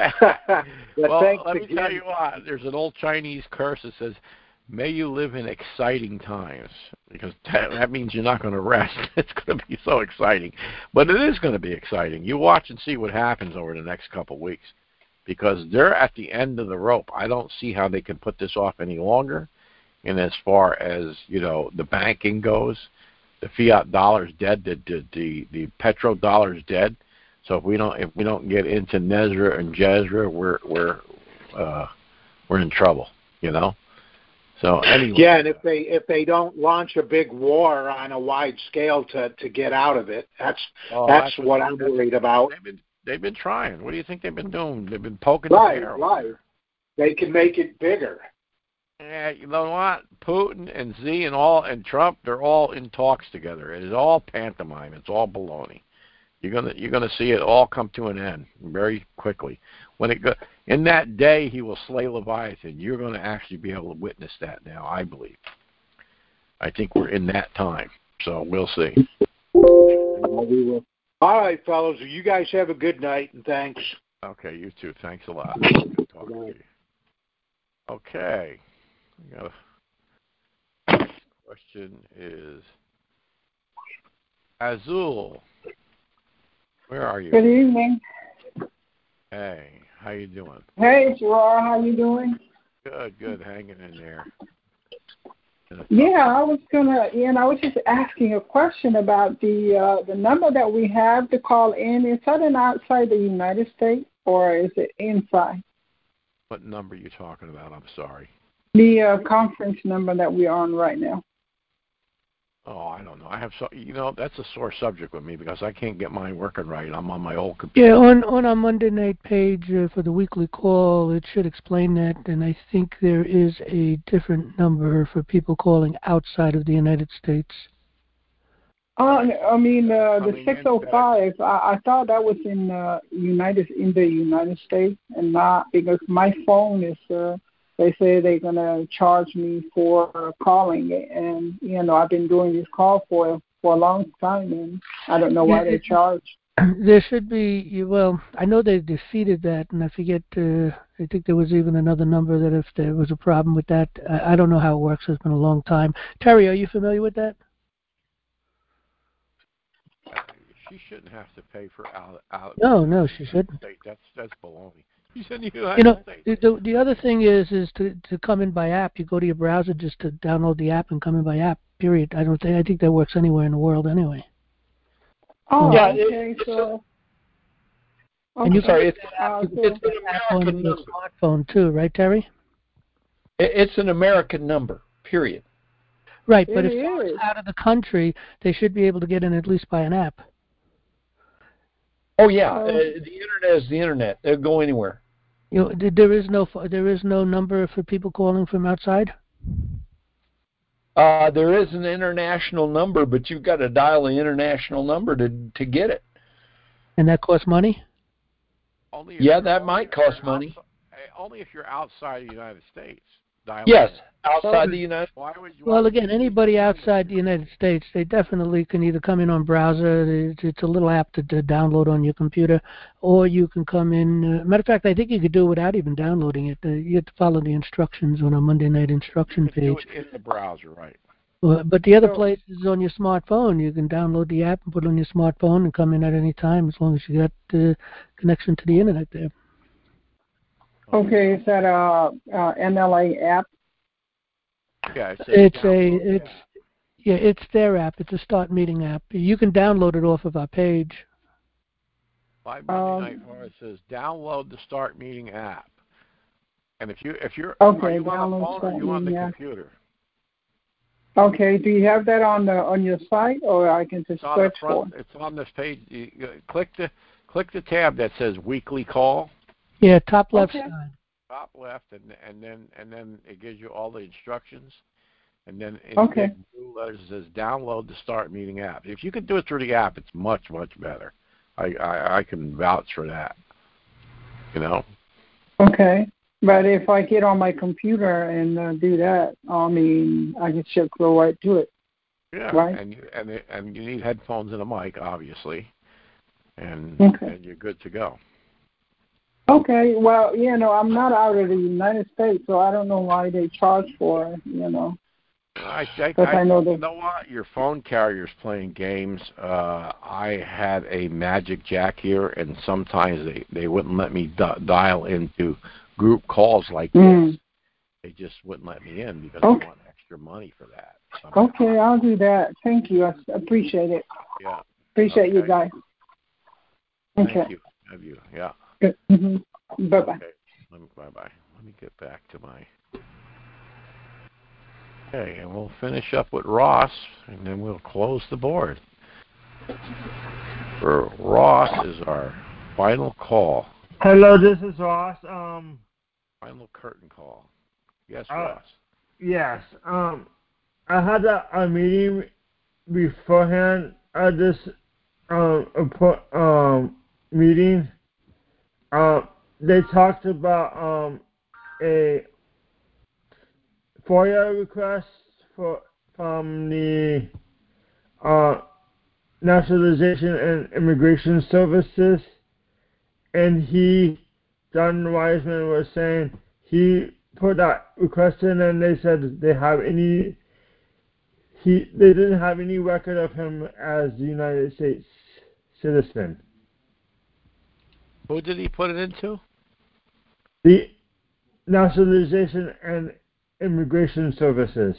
Well, thanks let me again. tell you what. There's an old Chinese curse that says, may you live in exciting times, because that, that means you're not going to rest. It's going to be so exciting. But it is going to be exciting. You watch and see what happens over the next couple of weeks, because they're at the end of the rope. I don't see how they can put this off any longer. And as far as, you know, the banking goes, the fiat dollar's dead. The the the, the petrodollar's dead. So if we don't if we don't get into Nezra and Jezra, we're we're uh, we're in trouble. You know. So anyway. Yeah, and if they if they don't launch a big war on a wide scale to, to get out of it, that's oh, that's, that's what I'm that's, worried about. They've been they've been trying. What do you think they've been doing? They've been poking right, the bear. Right, right. They can make it bigger. Yeah, you know what? Putin and Xi and all and Trump, they're all in talks together. It is all pantomime. It's all baloney. You're gonna you're gonna see it all come to an end very quickly. When it go in that day, he will slay Leviathan. You're going to actually be able to witness that now. I believe. I think we're in that time. So we'll see. Well, we will. All right, fellows. You guys have a good night, and thanks. Okay, you too. Thanks a lot. Good talking to you. Okay. We got a question is Azul. Where are you? Good evening. Hey, how you doing? Hey, Gerard, how you doing? Good, good. Hanging in there. Yeah, I was gonna, you know, I was just asking a question about the uh, the number that we have to call in. Is that an outside the United States or is it inside? What number are you talking about? I'm sorry. The uh, conference number that we're on right now. Oh, I don't know. I have so you know that's a sore subject with me because I can't get mine working right. I'm on my old computer. Yeah, on on our Monday night page uh, for the weekly call, it should explain that, and I think there is a different number for people calling outside of the United States. Uh, I mean, uh, the six oh five. I, I thought that was in uh, United in the United States, and not because my phone is. Uh, they say they're gonna charge me for uh, calling it, and you know I've been doing this call for for a long time, and I don't know why Yeah, they it, charge. There should be. Well, I know they defeated that, and I forget. Uh, I think there was even another number that if there was a problem with that, I, I don't know how it works. It's been a long time. Terry, are you familiar with that? She shouldn't have to pay for out. out No, no, she shouldn't. That's that's baloney. She's in the United You know, States. the, the the other thing is is to to come in by app. You go to your browser just to download the app and come in by app. Period. I don't think I think that works anywhere in the world anyway. Oh, yeah, okay, it, so. And you sorry, can it's, app, you can it's get an that app on American your number. smartphone too, right, Terry? It, it's an American number. Period. Right, but It if someone's is. out of the country, they should be able to get in at least by an app. Oh yeah, Oh. uh, the internet is the internet. They'll go anywhere. You know, th- there is no there is no number for people calling from outside. Uh, there is an international number, but you've got to dial the international number to to get it. And that costs money. Only if Yeah, you're- that only might if you're cost money. outside- Only if you're outside the United States. Dial Yes, in. outside So- the United. Why would you? Well, again, anybody outside the United States, they definitely can either come in on browser. It's, it's a little app to, to download on your computer, or you can come in. Uh, matter of fact, I think you could do it without even downloading it. Uh, you have to follow the instructions on a Monday night instruction You can do page. it in the browser, right? Uh, but the other So- place is on your smartphone. You can download the app and put it on your smartphone and come in at any time as long as you got uh, connection to the internet there. Okay, is that a, a M L A app? Yeah, it says It's a download the it's app. yeah, it's their app. It's a Start Meeting app. You can download it off of our page. By Monday Um, Night Forum, it says download the Start Meeting app. And if you if you're Okay, are you on a download phone or Start are you on the Meeting app. computer? Okay, do you have that on the on your site, or I can just It's on the search for front. It's on this page. You, you click the click the tab that says Weekly Call. Yeah, top left Okay. side. Top left, and and then and then it gives you all the instructions, and then in Okay. big blue letters it says download the Start Meeting app. If you can do it through the app, it's much much better. I I, I can vouch for that. You know. Okay, but if I get on my computer and uh, do that, I mean, I can just go right to it. Yeah, Right. and you, and it, and you need headphones and a mic, obviously, and Okay. and you're good to go. Okay, well, you know, I'm not out of the United States, so I don't know why they charge for it, you know. I, I, But I, I know you that- know what? Your phone carrier's playing games. Uh, I had a Magic Jack here, and sometimes they, they wouldn't let me di- dial into group calls like Mm. this. They just wouldn't let me in because Okay. they want extra money for that. somehow. Okay, I'll do that. Thank you. I s- appreciate it. Yeah. Appreciate you Okay. guys. Thank Okay. you. Have you? Yeah. Good. Mm-hmm. Bye-bye. Okay. Let me, bye-bye. Let me get back to my... Okay, and we'll finish up with Ross, and then we'll close the board. For Ross is our final call, Hello, this is Ross. Um, final curtain call. Yes, Uh, Ross. yes. Um, I had a, a meeting beforehand at this um appo- um meeting. Um, they talked about um a FOIA request for from the uh Naturalization and Immigration Services, and he, John Wiseman, was saying he put that request in, and they said they have any he they didn't have any record of him as a United States citizen. Who did he put it into? The Naturalization and Immigration Services.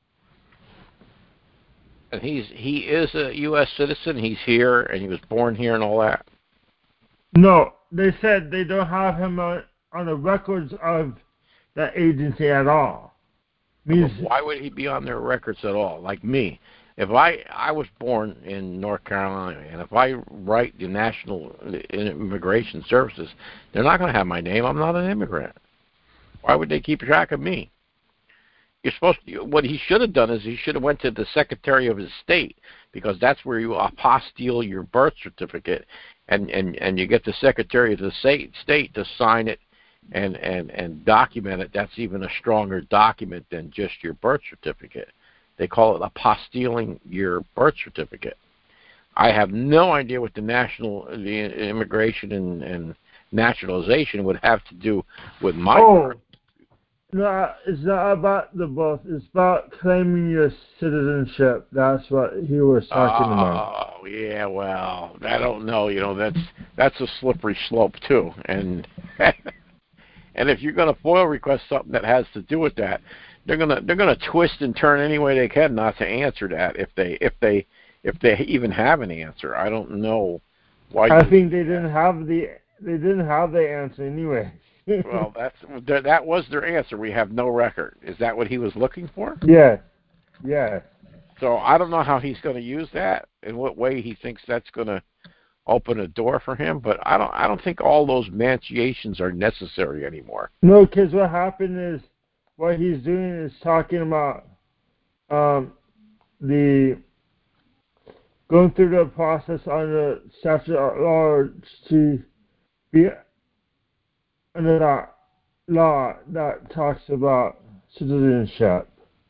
And he's he is a U S citizen. He's here, and he was born here, and all that. No, they said they don't have him on, on the records of that agency at all. Means But why would he be on their records at all? Like me, If I I was born in North Carolina, and if I write the National Immigration Services, they're not going to have my name. I'm not an immigrant. Why would they keep track of me? You're supposed to. What he should have done is he should have went to the Secretary of his state, because that's where you apostille your birth certificate, and and and you get the Secretary of the state state to sign it and and and document it. That's even a stronger document than just your birth certificate. They call it apostilling your birth certificate. I have no idea what the national the immigration and, and naturalization would have to do with my oh, birth. No, it's not about the birth. It's about claiming your citizenship. That's what he was talking oh, about. Oh, yeah, well, I don't know. You know, that's that's a slippery slope too. And and if you're going to FOIL request something that has to do with that, they're gonna they're gonna twist and turn any way they can not to answer that if they if they if they even have an answer. I don't know why. I think they didn't have the they didn't have the answer anyway. Well, that's that was their answer. We have no record. Is that what he was looking for? Yes. Yes. So I don't know how he's going to use that, in what way he thinks that's going to open a door for him. But I don't I don't think all those mantiations are necessary anymore. No, because what happened is what he's doing is talking about um, the going through the process on the statute at large to be under that law that talks about citizenship.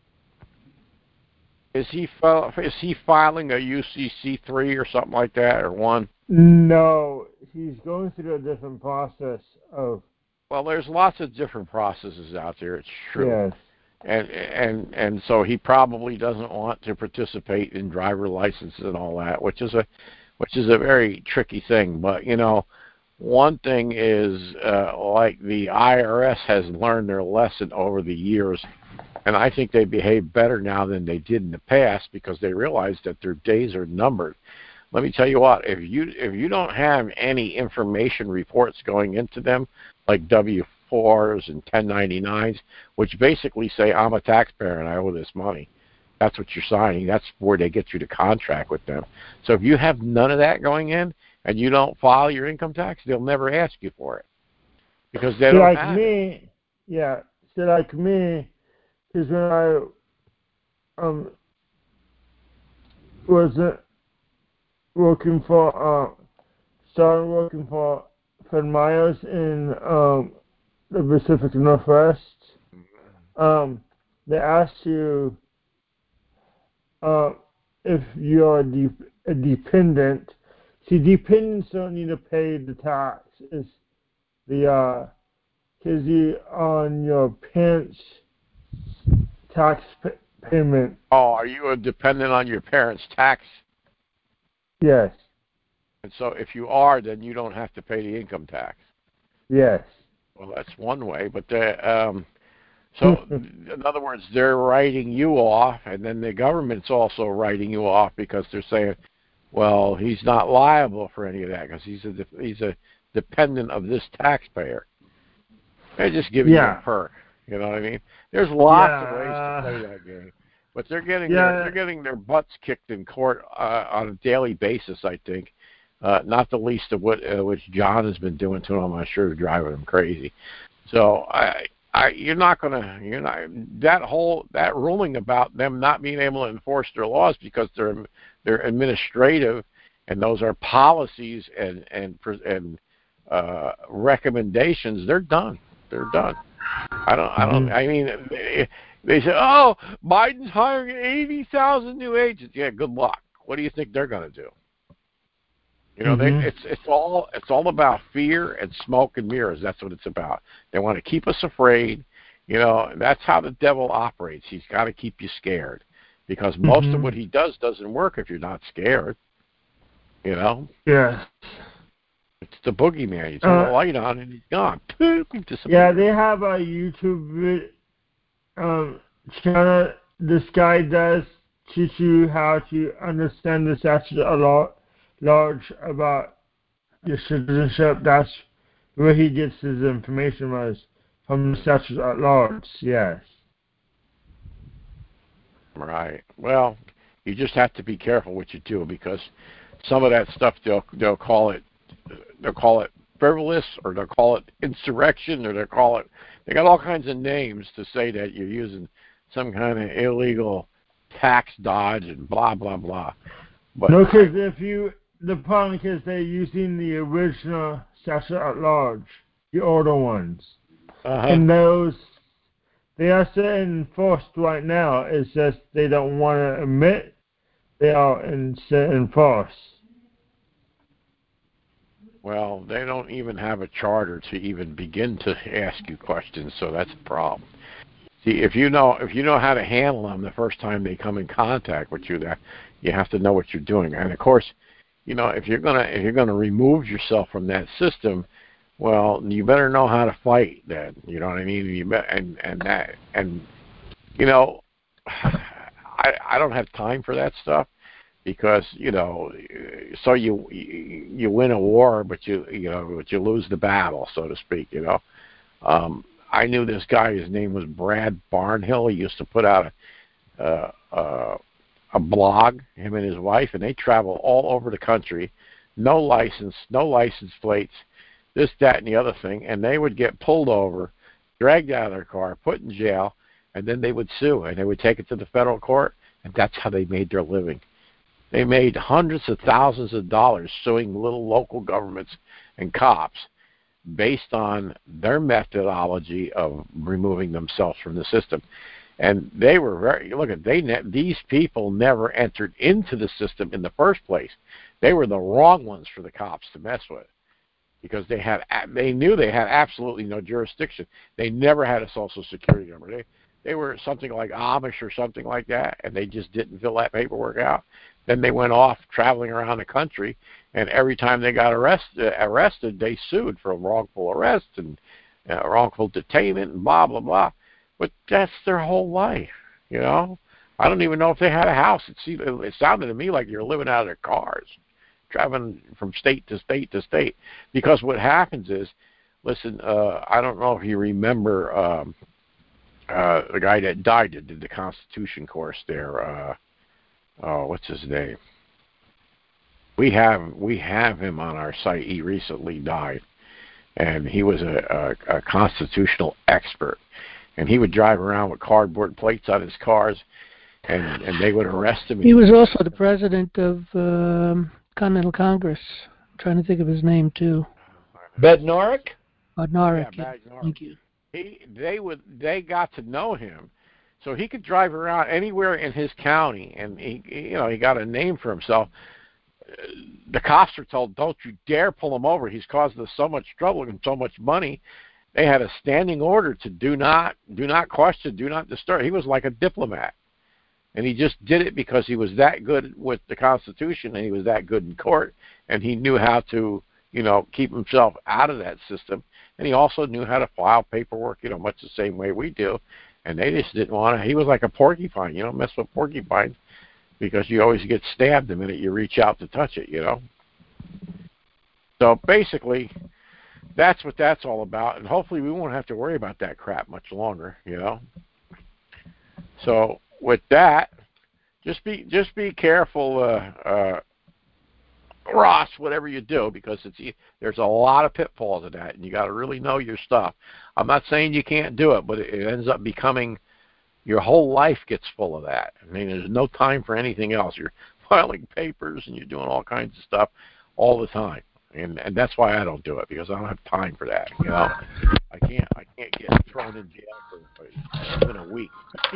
Is he fil- is he filing a U C C three or something like that, or one? No, he's going through a different process of. Well, there's lots of different processes out there. It's true. Yes. And and and so he probably doesn't want to participate in driver licenses and all that, which is a which is a very tricky thing. But you know, one thing is uh, like the I R S has learned their lesson over the years, and I think they behave better now than they did in the past because they realize that their days are numbered. Let me tell you what, if you if you don't have any information reports going into them, like W fours and ten ninety-nines, which basically say I'm a taxpayer and I owe this money, that's what you're signing. That's where they get you to contract with them. So if you have none of that going in and you don't file your income tax, they'll never ask you for it because they See, don't like have me, it. yeah. See, like me, because when I um was uh, working for uh started working for Fred Myers in um the Pacific Northwest, um they asked you uh if you're a, de- a dependent. See, dependents don't need to pay the tax. It's the uh because you on your parents' tax p- payment. Oh, are you a dependent on your parents' tax? Yes. And so if you are, then you don't have to pay the income tax. Yes. Well, that's one way, but the, um, so in other words, they're writing you off, and then the government's also writing you off because they're saying, well, he's not liable for any of that because he's a he's a dependent of this taxpayer. They're just giving yeah. you a perk. You know what I mean? There's lots yeah. of ways to play that game, but they're getting yeah. their, they're getting their butts kicked in court uh, on a daily basis. I think, uh, not the least of what uh, which John has been doing to them. I'm sure driving them crazy. So I, I, you're not gonna, you're not that whole that ruling about them not being able to enforce their laws because they're they're administrative, and those are policies and and and uh, recommendations. They're done. They're done. I don't. I don't. I mean, they, they say, "Oh, Biden's hiring eighty thousand new agents." Yeah, good luck. What do you think they're going to do? You know, mm-hmm. they, it's it's all it's all about fear and smoke and mirrors. That's what it's about. They want to keep us afraid. You know, that's how the devil operates. He's got to keep you scared because most mm-hmm. of what he does doesn't work if you're not scared. You know. Yeah. It's the boogeyman. You turn uh, the light on and he's gone. Yeah, they have a YouTube um, channel. This guy does teach you how to understand the statute a lot, large about your citizenship. That's where he gets his information was from the statute at large. Yes. Right. Well, You just have to be careful what you do, because some of that stuff they'll they'll call it they'll call it frivolous, or they'll call it insurrection, or they'll call it they got all kinds of names to say that you're using some kind of illegal tax dodge and blah blah blah. But no, because if you the problem is they're using the original statute at large, the older ones, uh-huh. and those they are still enforced right now. It's just they don't want to admit they are in, enforced. Well, they don't even have a charter to even begin to ask you questions, so that's a problem. See, if you know if you know how to handle them the first time they come in contact with you, that you have to know what you're doing. And of course, you know, if you're gonna if you're gonna remove yourself from that system, well, you better know how to fight then. You know what I mean? You bet, and and that and you know, I I don't have time for that stuff, because you know, so you you win a war, but you you know, but you lose the battle, so to speak. You know, um, I knew this guy. His name was Brad Barnhill. He used to put out a uh, uh, a blog, him and his wife, and they travel all over the country, no license, no license plates, this, that, and the other thing, and they would get pulled over, dragged out of their car, put in jail, and then they would sue, and they would take it to the federal court, and that's how they made their living. They made hundreds of thousands of dollars suing little local governments and cops based on their methodology of removing themselves from the system. And they were very, look at, they ne- these people never entered into the system in the first place. They were the wrong ones for the cops to mess with, because they had, they knew they had absolutely no jurisdiction. They never had a social security number. They, they were something like Amish or something like that, and they just didn't fill that paperwork out. Then they went off traveling around the country, and every time they got arrested, arrested they sued for wrongful arrest and uh, wrongful detainment and blah, blah, blah. But that's their whole life, you know. I don't even know if they had a house. It, seemed, it sounded to me like you're living out of their cars, traveling from state to state to state. Because what happens is, listen, uh, I don't know if you remember um, uh, the guy that died that did the Constitution course there. Uh, oh, what's his name? We have we have him on our site. He recently died, and he was a, a, a constitutional expert. And he would drive around with cardboard plates on his cars, and, and they would arrest him. He was also the president of um, Continental Congress. I'm trying to think of his name, too. Bednarik? Bednarik, yeah, yeah. Thank you. He, they, would, they got to know him, so he could drive around anywhere in his county, and he, you know, he got a name for himself. The cops were told, don't you dare pull him over. He's caused us so much trouble and so much money. They had a standing order to do not do not question, do not disturb. He was like a diplomat. And he just did it because he was that good with the Constitution, and he was that good in court, and he knew how to, you know, keep himself out of that system. And he also knew how to file paperwork, you know, much the same way we do. And they just didn't want to. He was like a porcupine, you know, mess with porcupines, because you always get stabbed the minute you reach out to touch it, you know. So basically, that's what that's all about, and hopefully we won't have to worry about that crap much longer, you know. So with that, just be just be careful, uh, uh, Ross, whatever you do, because it's there's a lot of pitfalls in that, and you got to really know your stuff. I'm not saying you can't do it, but it, it ends up becoming your whole life gets full of that. I mean, there's no time for anything else. You're filing papers and you're doing all kinds of stuff all the time. And and that's why I don't do it, because I don't have time for that. You know, I can't I can't get thrown in jail for, for even a week.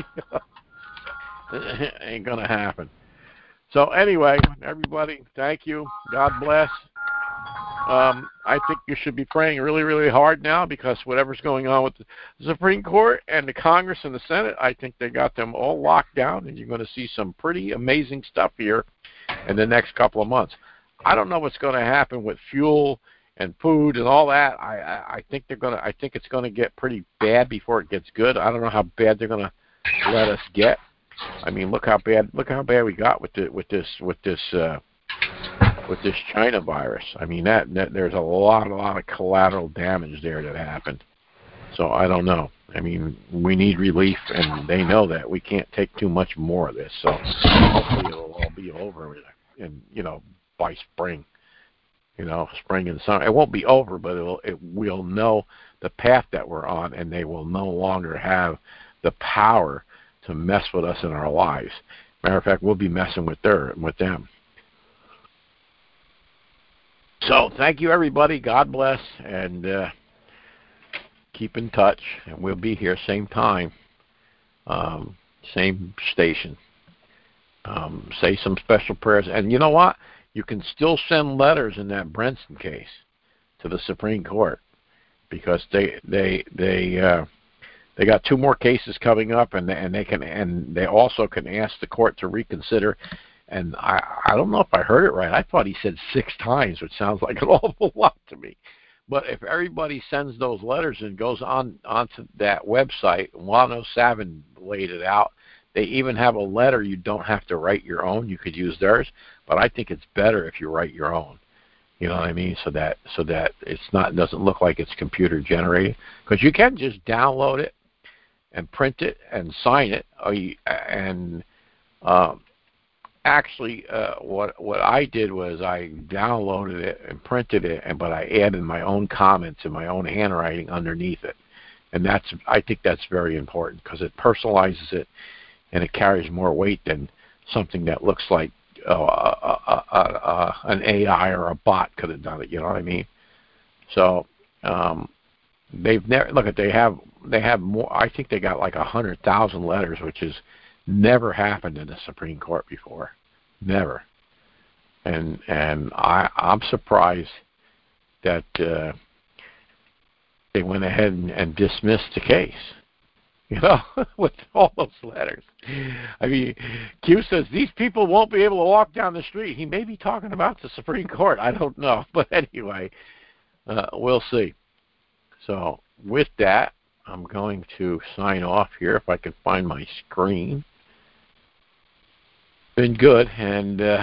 It ain't gonna happen. So anyway, everybody, thank you. God bless. Um, I think you should be praying really, really hard now, because whatever's going on with the Supreme Court and the Congress and the Senate, I think they got them all locked down, and you're going to see some pretty amazing stuff here in the next couple of months. I don't know what's going to happen with fuel and food and all that. I, I, I think they're going to. I think it's going to get pretty bad before it gets good. I don't know how bad they're going to let us get. I mean, look how bad. Look how bad we got with the with this with this uh, with this China virus. I mean, that, that there's a lot a lot of collateral damage there that happened. So I don't know. I mean, we need relief, and they know that. We can't take too much more of this. So hopefully it'll all be over, and you know, by spring. You know, spring and summer. It won't be over, but it'll, it we'll know the path that we're on, and they will no longer have the power to mess with us in our lives. Matter of fact, we'll be messing with their with them. So thank you, everybody. God bless, and uh, keep in touch. And we'll be here same time, um, same station. Um, say some special prayers, and you know what? You can still send letters in that Brenson case to the Supreme Court because they they they uh, they got two more cases coming up, and they, and they can and they also can ask the court to reconsider. And I I don't know if I heard it right. I thought he said six times, which sounds like an awful lot to me. But if everybody sends those letters and goes on onto that website, Wano Savin laid it out. They even have a letter you don't have to write your own. You could use theirs, but I think it's better if you write your own. You know what I mean? So that so that it's not doesn't look like it's computer generated, because you can just download it and print it and sign it. Or you, and um, actually, uh, what what I did was I downloaded it and printed it, and but I added my own comments and my own handwriting underneath it, and that's I think that's very important because it personalizes it. And it carries more weight than something that looks like uh, uh, uh, uh, uh, an A I or a bot could have done it. You know what I mean? So um, they've never look at they have they have more. I think they got like a hundred thousand letters, which has never happened in the Supreme Court before, never. And and I I'm surprised that uh, they went ahead and, and dismissed the case. You know, with all those letters. I mean, Q says these people won't be able to walk down the street. He may be talking about the Supreme Court. I don't know. But anyway, uh, we'll see. So with that, I'm going to sign off here if I can find my screen. Been good, and uh,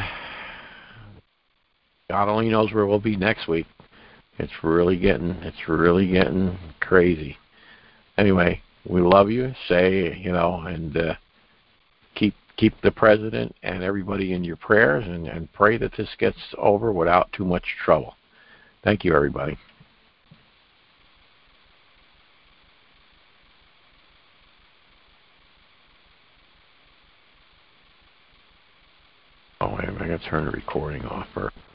God only knows where we'll be next week. It's really getting, it's really getting crazy. Anyway. We love you, say, you know, and uh, keep keep the president and everybody in your prayers, and, and pray that this gets over without too much trouble. Thank you, everybody. Oh, wait, I got to turn the recording off first.